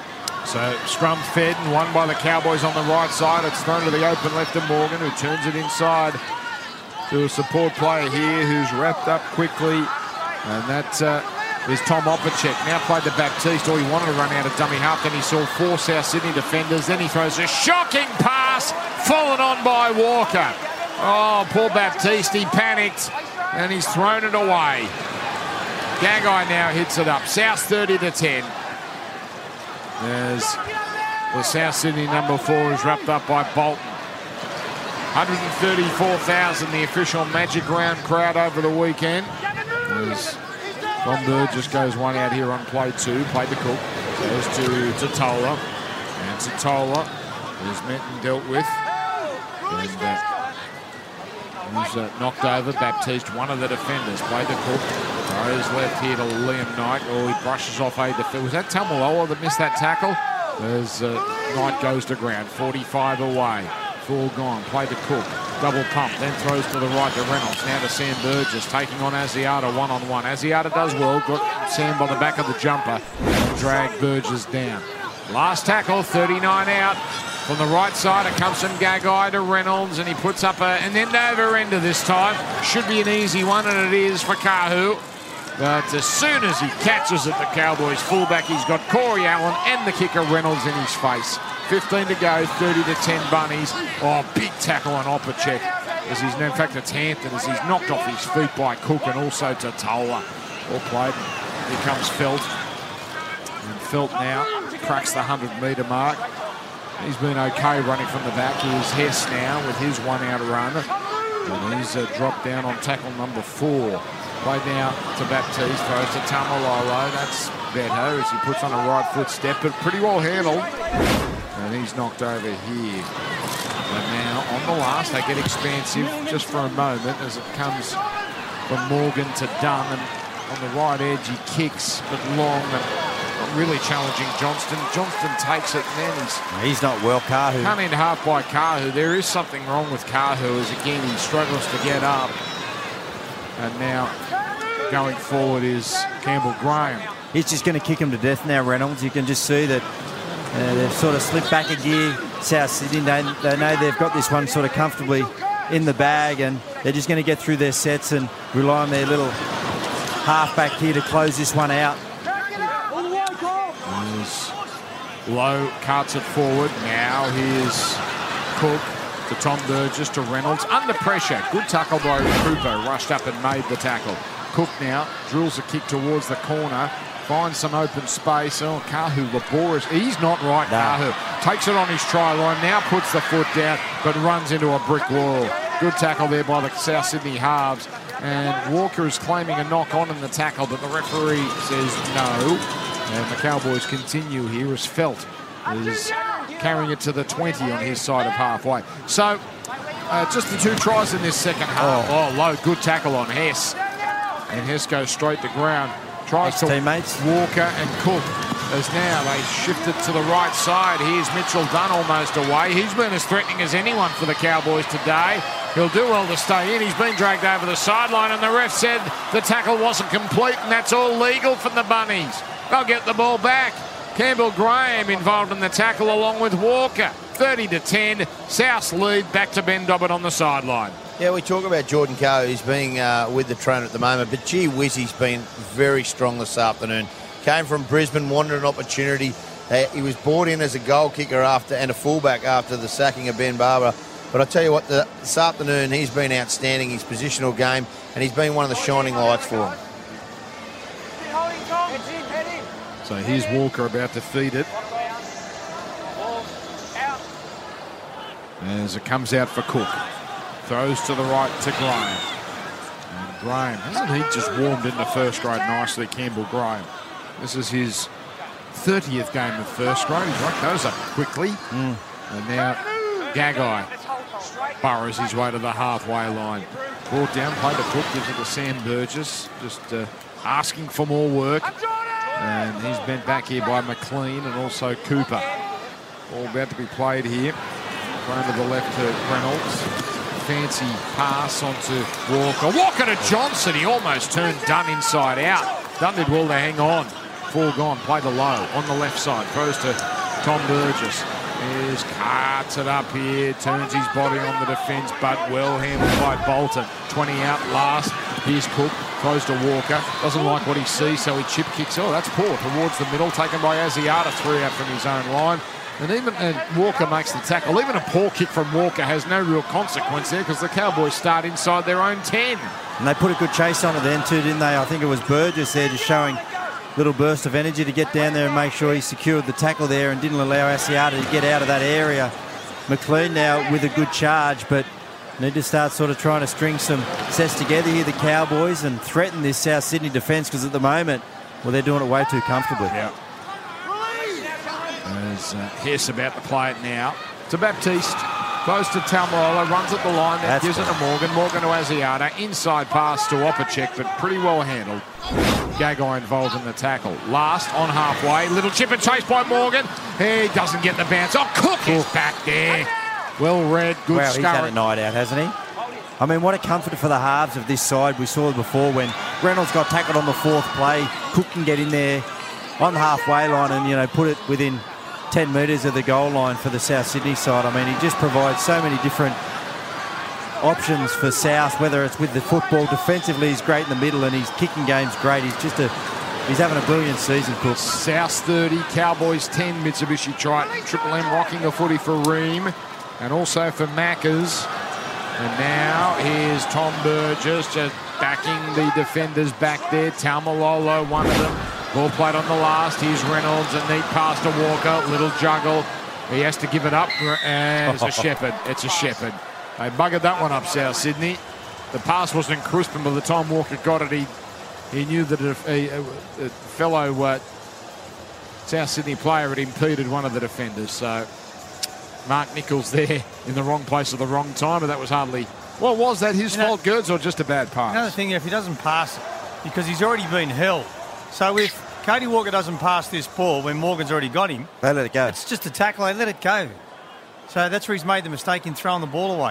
So scrum fed and won by the Cowboys on the right side. It's thrown to the open left of Morgan, who turns it inside to a support player here who's wrapped up quickly. And that uh, is Tom Opacek. Now played to Baptiste. Oh, he wanted to run out of dummy half. Then he saw four South Sydney defenders. Then he throws a shocking pass, fallen on by Walker. Oh, poor Baptiste. He panicked and he's thrown it away. Gagai now hits it up. South thirty to ten. There's the South Sydney number four is wrapped up by Bolton. one hundred thirty-four thousand, the official Magic Round crowd over the weekend. As Tom Burgess goes one out here on play two. Played to Cook. Goes to Totola. And Totola is met and dealt with. And uh, he's uh, knocked over. Baptiste, one of the defenders. Played to Cook. Throws left here to Liam Knight. Oh, he brushes off a defender. Was that Taumalolo that missed that tackle? As uh, Knight goes to ground. forty-five away. Four gone. Played to Cook. Double pump. Then throws to the right to Reynolds. Now to Sam Burgess. Taking on Asiata one-on-one. Asiata does well. Got Sam by the back of the jumper. Drag Burgess down. Last tackle. thirty-nine out. From the right side, it comes from Gagai to Reynolds, and he puts up a, an end-over-ender this time. Should be an easy one, and it is for Kahu. But as soon as he catches it, the Cowboys fullback, he's got Corey Allen and the kicker Reynolds in his face. fifteen to go, thirty to ten Bunnies. Oh, big tackle on Opacek. As he's, in fact, it's Hampton as he's knocked off his feet by Cook and also Totola. All played. Here comes Felt. And Felt now cracks the one hundred metre mark. He's been okay running from the back. Here's Hess now with his one-out run. And he's uh, dropped down on tackle number four. Played now to Baptiste, throws to Taumalolo. That's better as he puts on a right foot step, but pretty well handled. And he's knocked over here. And now on the last, they get expansive just for a moment as it comes from Morgan to Dunn. And on the right edge, he kicks, but long and not really challenging Johnston. Johnston takes it, and then he's... He's not well, Kahu. Come in half by Kahu. There is something wrong with Kahu as, again, he struggles to get up. And now going forward is Campbell Graham. He's just going to kick him to death now, Reynolds. You can just see that uh, they've sort of slipped back a gear. South Sydney, they, they know they've got this one sort of comfortably in the bag, and they're just going to get through their sets and rely on their little halfback here to close this one out. Low carts it forward. Now here's Cook to Tom Burgess to Reynolds. Under pressure. Good tackle by Cooper. Rushed up and made the tackle. Cook now drills a kick towards the corner. Finds some open space. Oh, Kahu laborious. He's not right, no. Kahu. Takes it on his try line. Now puts the foot down, but runs into a brick wall. Good tackle there by the South Sydney halves. And Walker is claiming a knock on in the tackle, but the referee says no. And the Cowboys continue here as Felt is carrying it to the twenty on his side of halfway. So, uh, just the two tries in this second half. Oh, oh low, good tackle on Hess. And Hess goes straight to ground. Tries to teammates Walker and Cook as now they shift it to the right side. Here's Mitchell Dunn almost away. He's been as threatening as anyone for the Cowboys today. He'll do well to stay in. He's been dragged over the sideline, and the ref said the tackle wasn't complete, and that's all legal from the Bunnies. They'll get the ball back. Campbell Graham involved in the tackle along with Walker. thirty to ten. Souths lead. Back to Ben Dobbin on the sideline. Yeah, we talk about Jordan Coe. He's being uh, with the trainer at the moment, but gee whiz, he's been very strong this afternoon. Came from Brisbane, wanted an opportunity. Uh, he was brought in as a goal kicker after and a fullback after the sacking of Ben Barber. But I tell you what, the, this afternoon he's been outstanding. His positional game, and he's been one of the shining lights for him. So here's Walker about to feed it. As it comes out for Cook. Throws to the right to Graham. And Graham, hasn't he just warmed into first grade nicely, Campbell Graham? This is his thirtieth game of first grade. He's raked those up quickly. Mm. And now Gagai burrows his way to the halfway line. Brought down, played to Cook, gives it to Sam Burgess. Just uh, asking for more work. And he's bent back here by McLean and also Cooper. All about to be played here. Thrown to the left to Reynolds. Fancy pass onto Walker. Walker to Johnson. He almost turned Dunn inside out. Dunn did well to hang on. Four gone. Play the low on the left side. Throws to Tom Burgess is carts it up here, turns his body on the defence, but well handled by Bolton. twenty out last. Here's Cook, throws to Walker. Doesn't like what he sees, so he chip kicks. Oh, that's poor towards the middle, taken by Asiata, three out from his own line. And even and Walker makes the tackle. Even a poor kick from Walker has no real consequence there because the Cowboys start inside their own ten. And they put a good chase on it then too, didn't they? I think it was Burgess there just showing a little burst of energy to get down there and make sure he secured the tackle there and didn't allow Asiata to get out of that area. McLean now with a good charge, but need to start sort of trying to string some sets together here, the Cowboys, and threaten this South Sydney defence because at the moment, well, they're doing it way too comfortably. Yeah. There's uh, Hess about to play it now. To Baptiste. Goes to Taumalolo, runs at the line, then gives it to Morgan. Morgan to Asiata. Inside pass to Opacek, but pretty well handled. Gagai involved in the tackle. Last on halfway. Little chip and chase by Morgan. He doesn't get the bounce. Oh, Cook is back there. Well read. Good wow, scurry. He's had a night out, hasn't he? I mean, what a comfort for the halves of this side. We saw it before when Reynolds got tackled on the fourth play. Cook can get in there on the halfway line and, you know, put it within ten metres of the goal line for the South Sydney side. I mean, he just provides so many different options for South, whether it's with the football. Defensively, he's great in the middle and his kicking game's great. He's just a, he's having a brilliant season, Cook. South thirty, Cowboys ten, Mitsubishi Triton. Triple M rocking the footy for Ream and also for Maccas. And now here's Tom Burgess just backing the defenders back there. Taumalolo, one of them. Ball played on the last. Here's Reynolds. A neat pass to Walker. Little juggle. He has to give it up. And it's a Shepherd. It's a Shepherd. They buggered that one up, South Sydney. The pass wasn't crisp, and by the time Walker got it, he he knew that a, a, a fellow uh, South Sydney player had impeded one of the defenders. So Mark Nichols there in the wrong place at the wrong time, but that was hardly... Well, was that his you fault, know, Gerds, or just a bad pass? Another thing, if he doesn't pass it, because he's already been held. So if Cody Walker doesn't pass this ball when Morgan's already got him, they let it go. It's just a tackle. They let it go. So that's where he's made the mistake in throwing the ball away.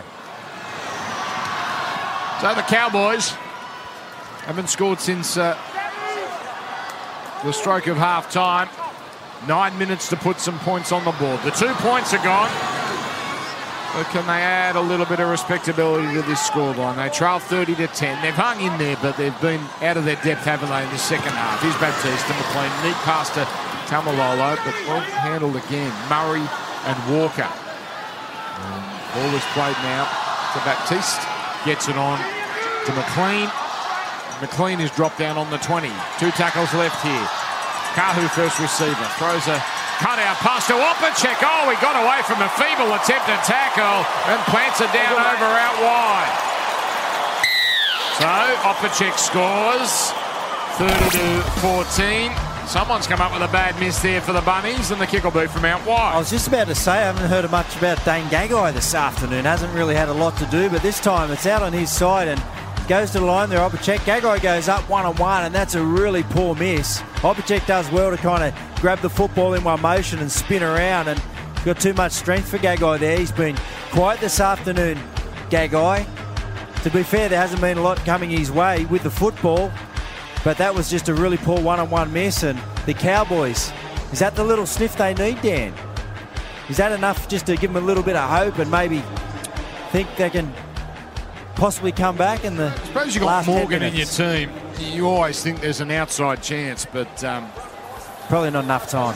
So the Cowboys haven't scored since uh, the stroke of half-time. Nine minutes to put some points on the board. The two points are gone. But can they add a little bit of respectability to this scoreline? They trail thirty to ten. They've hung in there, but they've been out of their depth, haven't they, in the second half? Here's Baptiste and McLean. Neat pass to Taumalolo, but well handled again. Murray and Walker. And ball is played now to Baptiste. Gets it on to McLean. McLean is dropped down on the twenty. Two tackles left here. Kahu first receiver. Throws a cut-out pass to Opacek. Oh, he got away from a feeble attempt to tackle and plants it down over out wide. So, Opacek scores thirty to fourteen. Someone's come up with a bad miss there for the Bunnies, and the kick will be from out wide. I was just about to say, I haven't heard much about Dane Gagai this afternoon. Hasn't really had a lot to do, but this time it's out on his side and goes to the line there. Opacek. Gagai goes up one on one, and that's a really poor miss. Opacek does well to kind of grab the football in one motion and spin around, and got too much strength for Gagai there. He's been quiet this afternoon, Gagai. To be fair, there hasn't been a lot coming his way with the football, but that was just a really poor one-on-one miss. And the Cowboys, is that the little sniff they need, Dan? Is that enough just to give them a little bit of hope and maybe think they can possibly come back in the I suppose you've got Morgan in your team. You always think there's an outside chance, but um, probably not enough time.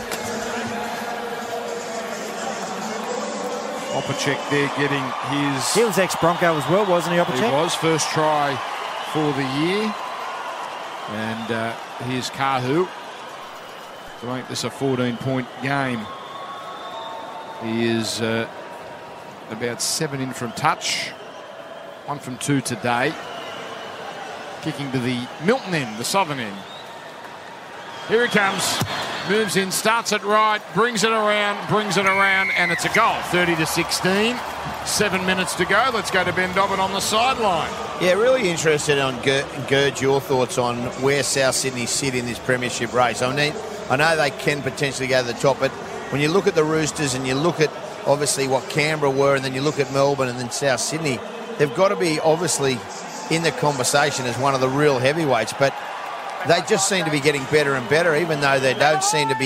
Opacek there getting his... He was ex-Bronco as well, wasn't he, Opacek? He was. First try for the year. And uh, here's Kahu to make this a fourteen-point game. He is uh, about seven in from touch. One from two today. Kicking to the Milton end, the southern end. Here he comes. Moves in, starts it right, brings it around, brings it around, and it's a goal. thirty to sixteen. Seven minutes to go. Let's go to Ben Dobbin on the sideline. Yeah, really interested on Gerd, your thoughts on where South Sydney sit in this premiership race. I mean, I know they can potentially go to the top, but when you look at the Roosters and you look at obviously what Canberra were, and then you look at Melbourne and then South Sydney, they've got to be obviously in the conversation as one of the real heavyweights, but they just seem to be getting better and better, even though they don't seem to be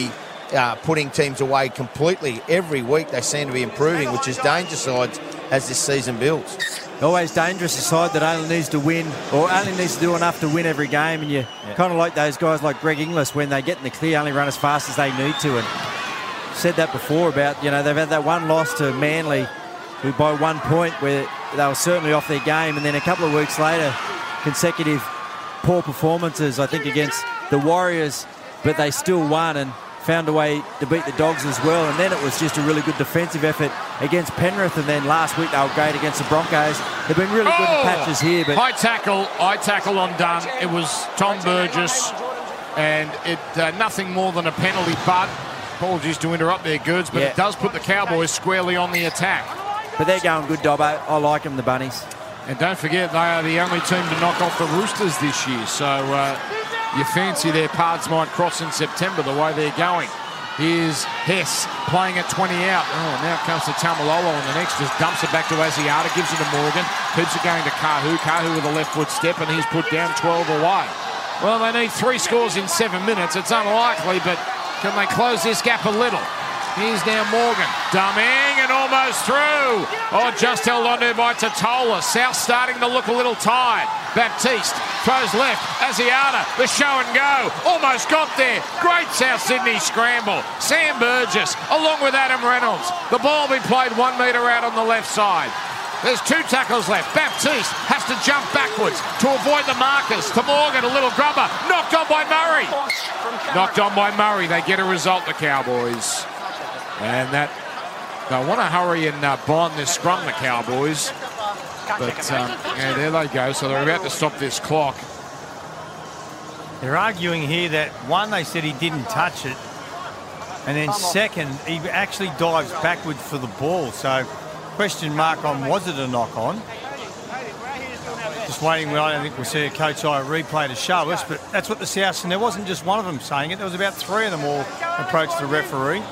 uh, putting teams away completely. Every week they seem to be improving, which is danger sides as this season builds. Always dangerous, a side that only needs to win or only needs to do enough to win every game. And you Yeah. kind of like those guys like Greg Inglis, when they get in the clear, only run as fast as they need to. And said that before about, you know, they've had that one loss to Manly who by one point where they were certainly off their game, and then a couple of weeks later consecutive poor performances, I think, against the Warriors, but they still won and found a way to beat the Dogs as well. And then it was just a really good defensive effort against Penrith, and then last week they were great against the Broncos. They've been really good in patches here. But high tackle, high tackle undone. It was Tom Burgess, and it uh, nothing more than a penalty, but apologies to interrupt their goods, but Yeah. it does put the Cowboys squarely on the attack. But they're going good, Dobbo. I like them, the Bunnies. And don't forget, they are the only team to knock off the Roosters this year. So uh, you fancy their paths might cross in September the way they're going. Here's Hess playing at twenty out. Oh, now it comes to Tamalolo on the next. Just dumps it back to Asiata, gives it to Morgan. Keeps it going to Kahu. Kahu with a left foot step, and he's put down twelve away. Well, they need three scores in seven minutes. It's unlikely, but can they close this gap a little? Here's now Morgan, dumbing and almost through. Oh, just held on to by Totola. South starting to look a little tired. Baptiste throws left. Asiata, the show and go. Almost got there. Great South Sydney scramble. Sam Burgess along with Adam Reynolds. The ball will be played one metre out on the left side. There's two tackles left. Baptiste has to jump backwards to avoid the markers. To Morgan, a little grubber. Knocked on by Murray. Knocked on by Murray. They get a result, the Cowboys. And that, they want to hurry and uh, bond this scrum, the Cowboys. But, um, yeah, there they go. So they're about to stop this clock. They're arguing here that, one, they said he didn't touch it. And then second, he actually dives backwards for the ball. So, question mark on, was it a knock-on? Just waiting, I don't think we'll see a coach eye replay to show us, but that's what the South, and there wasn't just one of them saying it. There was about three of them all approached the referee,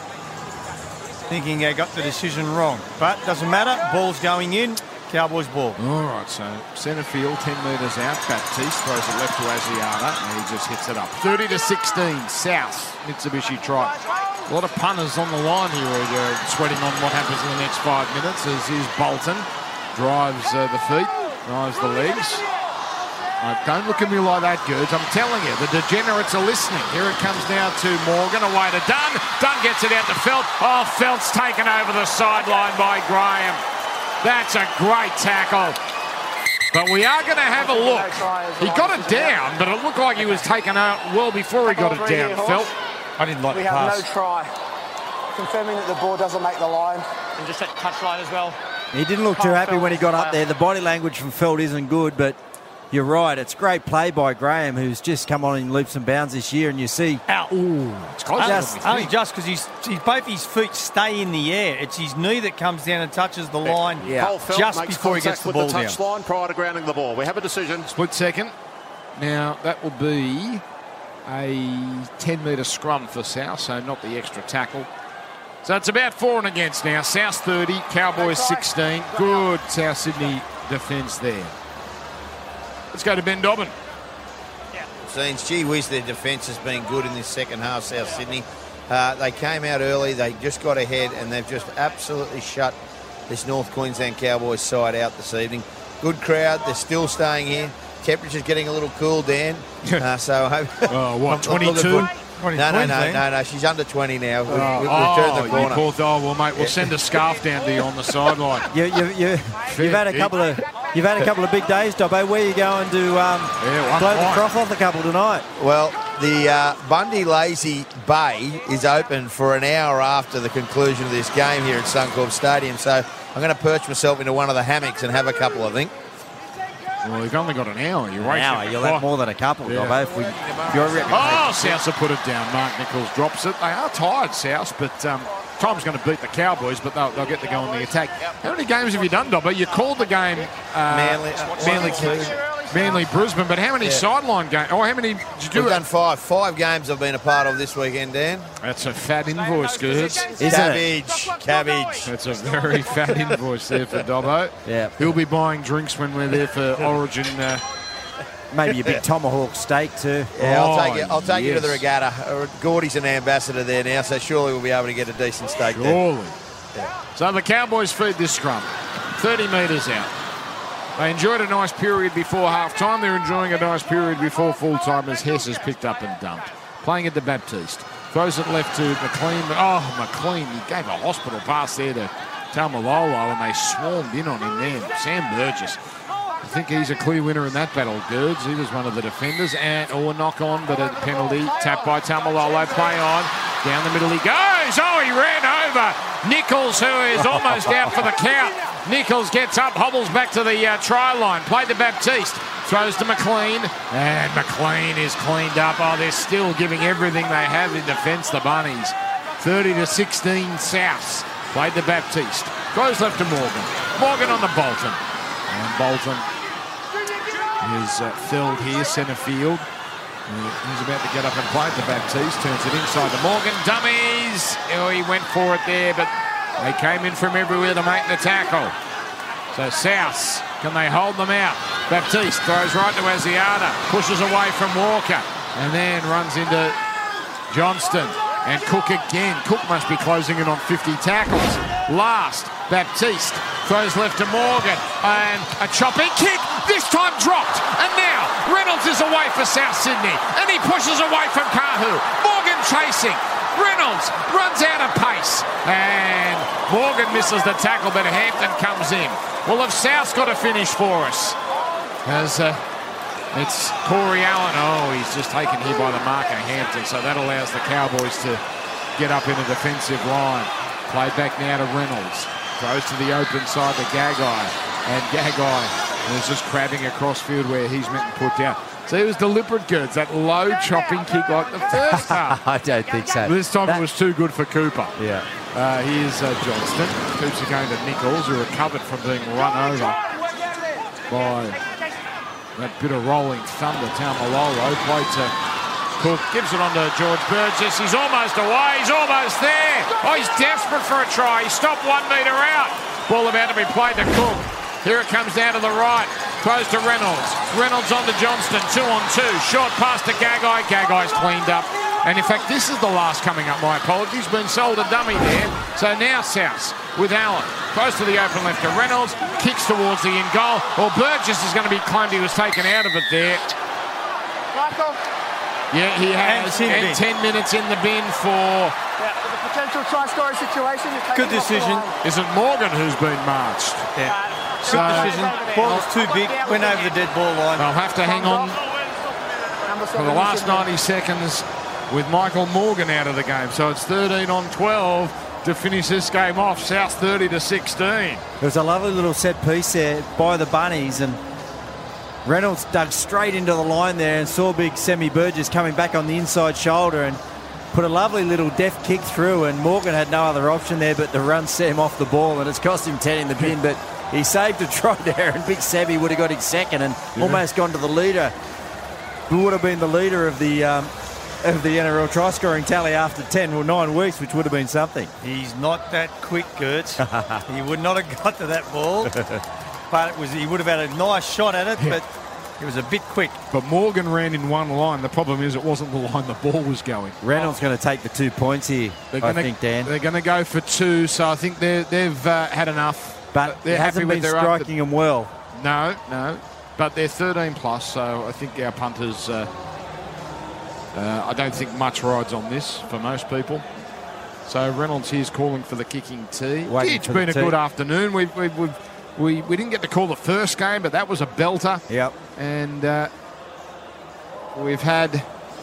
thinking they got the decision wrong. But doesn't matter, ball's going in, Cowboys ball. All right, so centre field, ten metres out. Baptiste throws it left to Asiata, and he just hits it up. thirty to sixteen, South, Mitsubishi try. A lot of punters on the line here are uh, sweating on what happens in the next five minutes, as is Bolton. Drives uh, the feet, drives the legs. Uh, don't look at me like that, Gerds. I'm telling you, the degenerates are listening. Here it comes now to Morgan, away to Dunn. Dunn gets it out to Felt. Oh, Felt's taken over the sideline by Graham. That's a great tackle. But we are going to have a look. He got it down, but it looked like he was taken out well before he got it down, Felt. I didn't like We the have pass. no try. Confirming that the ball doesn't make the line. And just that touch line as well. He didn't look too happy when he got up there. The body language from Feld isn't good, but you're right. It's great play by Graham, who's just come on in leaps and bounds this year, and you see... Out. Ooh, It's close Only, enough, we only think. just because he's, he's both his feet stay in the air. It's his knee that comes down and touches the line Yeah. just before he gets the ball the touch down. line prior to grounding the ball. We have a decision. Split second. Now, that will be a ten metre scrum for South, so not the extra tackle. So it's about for and against now. South thirty, Cowboys sixteen. Good South Sydney defence there. Let's go to Ben Dobbin. Scenes, gee whiz, their defence has been good in this second half, South Sydney. Uh, they came out early, they just got ahead, and they've just absolutely shut this North Queensland Cowboys side out this evening. Good crowd, they're still staying here. Temperature's getting a little cool, Dan. Uh, so I hope. Oh, what, I'm- I'm looking twenty-two? for- No, no, no, Queensland? no, no. She's under twenty now. We've, Oh, we've oh, turned the you corner. poor oh, well, mate, we'll send a scarf down to you on the sideline. You, you, you, you've had a couple of you've had a couple of big days, Dobbo. Where are you going to um, Yeah, one blow the point. froth off a couple tonight? Well, the uh, Bundy Lazy Bay is open for an hour after the conclusion of this game here at Suncorp Stadium. So I'm going to perch myself into one of the hammocks and have a couple, I think. Well, you've only got an hour. You're An racing hour. the You'll clock. have more than a couple, Yeah. Dobbo. If, we, if your reputation... Oh, South will put it down. Mark Nichols drops it. They are tired, South, but um, Tom's going to beat the Cowboys, but they'll, they'll get to go on the attack. How many games have you done, Dobbo? You called the game uh, Manly, uh, Manly, one, two. Manly, Brisbane, but how many Yeah. sideline games? Oh, how many did you do? We've It? done five. Five games I've been a part of this weekend, Dan. That's a fat invoice, Gerds. Isn't it? Cabbage. Cabbage. That's a very fat invoice there for Dobbo. Yeah. He'll be buying drinks when we're there for Origin uh, maybe a big tomahawk steak too. Yeah, I'll Oh, take you. I'll take you to the yes. regatta. Uh, Gordy's an ambassador there now, so surely we'll be able to get a decent steak there. Surely. So the Cowboys feed this scrum. thirty metres out. They enjoyed a nice period before half-time. They're enjoying a nice period before full-time as Hess has picked up and dumped. Playing at the Baptiste. Throws it left to McLean. Oh, McLean, he gave a hospital pass there to Taumalolo, and they swarmed in on him there. Sam Burgess. I think he's a clear winner in that battle, Girds. He was one of the defenders. And or a knock on, but a penalty. Tapped by Taumalolo. Play on. Down the middle he goes. Oh, he ran over Nichols, who is almost out for the count. Nichols gets up, hobbles back to the uh, try line. Played to Baptiste. Throws to McLean. And McLean is cleaned up. Oh, they're still giving everything they have in defence, the Bunnies. thirty to sixteen Souths. Played to Baptiste. Throws left to Morgan. Morgan on the Bolton. And Bolton is uh, filled here, centre field. He's about to get up and play to Baptiste. Turns it inside to Morgan. Dummies! Oh, he went for it there, but they came in from everywhere to make the tackle. So Souths, can they hold them out? Baptiste throws right to Asiata. Pushes away from Walker. And then runs into Johnston. And Cook again. Cook must be closing in on fifty tackles. Last, Baptiste throws left to Morgan. And a chopping kick. This time dropped. And now Reynolds is away for South Sydney. And he pushes away from Kahu. Morgan chasing. Reynolds runs out of pace. And Morgan misses the tackle, but Hampton comes in. Well, if South's got a finish for us, as uh, it's Corey Allen. Oh, he's just taken here by the marker, Hampton. So that allows the Cowboys to get up in a defensive line. Played back now to Reynolds. Throws to the open side to Gagai. And Gagai is just crabbing across field where he's meant to put down. So it was deliberate, Girds. That low chopping kick like the first half. I don't think so. This time That- it was too good for Cooper. Yeah. Uh, here's uh, Johnston. Coops are going to Nichols, who recovered from being run over by that bit of rolling thunder. Taumalolo played to Cook, gives it on to George Burgess. He's almost away. He's almost there. Oh, he's desperate for a try. He stopped one metre out. Ball about to be played to Cook. Here it comes down to the right. Throws to Reynolds. Reynolds on to Johnston. Two on two. Short pass to Gagai. Gagai's cleaned up. And in fact, this is the last coming up. My apologies. Been sold a dummy there. So now South with Allen. Throws to the open left to Reynolds. Kicks towards the in goal. Well, Burgess is going to be claimed he was taken out of it there. Michael. Yeah, he has. And And ten minutes in the bin for... Yeah, with a potential try scoring situation. you're taking Good him off the decision. line. Is it Morgan who's been marched? Yeah. So Good decision. Ball was too big. Went over the dead ball line. they'll have to hang on Number for the seven, last Sydney. ninety seconds with Michael Morgan out of the game. So it's thirteen on twelve to finish this game off. South thirty to sixteen. It was a lovely little set piece there by the Bunnies, and Reynolds dug straight into the line there and saw big Semi Burgess coming back on the inside shoulder and put a lovely little deft kick through, and Morgan had no other option there but to run Sam off the ball, and it's cost him ten in the bin, but he saved a try there, and big Semi would have got his second and yeah. almost gone to the leader, who would have been the leader of the um, of the N R L try scoring tally after ten or nine weeks, which would have been something. He's not that quick, Gertz. He would not have got to that ball. But it was he would have had a nice shot at it, but it was a bit quick. But Morgan ran in one line. The problem is it wasn't the line the ball was going. Reynolds going to take the two points here, They're I gonna, think, Dan. They're going to go for two, so I think they're, they've uh, had enough. But they're it happy hasn't with been their striking them well. No, no. But they're thirteen plus, so I think our punters... Uh, uh, I don't think much rides on this for most people. So Reynolds here's calling for the kicking tee. Waiting It's for been the a tee. good afternoon. We've, we've, we've, we we didn't get to call the first game, but that was a belter. Yep. And uh, we've had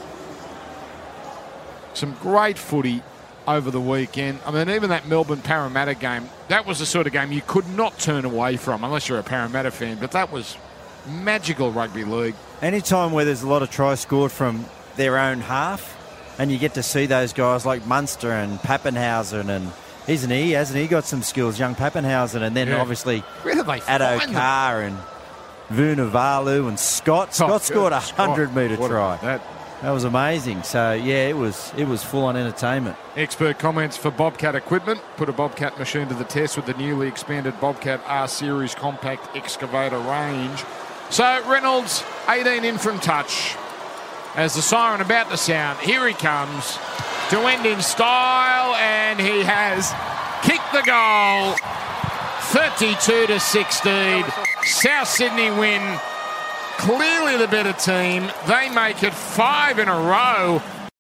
some great footy over the weekend. I mean, even that Melbourne Parramatta game, that was the sort of game you could not turn away from unless you're a Parramatta fan, but that was magical rugby league. Anytime where there's a lot of tries scored from their own half, and you get to see those guys like Munster and Pappenhausen, and isn't he? Hasn't he got some skills, young Pappenhausen, and then Yeah. obviously Where did they Addo find them? Carr and Vunivalu and Scott. Scott Oh, scored a good. Scott. hundred metre What try. about that? That was amazing. So yeah, it was it was full on entertainment. Expert comments for Bobcat equipment. Put a Bobcat machine to the test with the newly expanded Bobcat R Series compact excavator range. So Reynolds eighteen in from touch. As the siren about to sound, here he comes to end in style, and he has kicked the goal. thirty-two to sixteen. South Sydney win. Clearly the better team. They make it five in a row.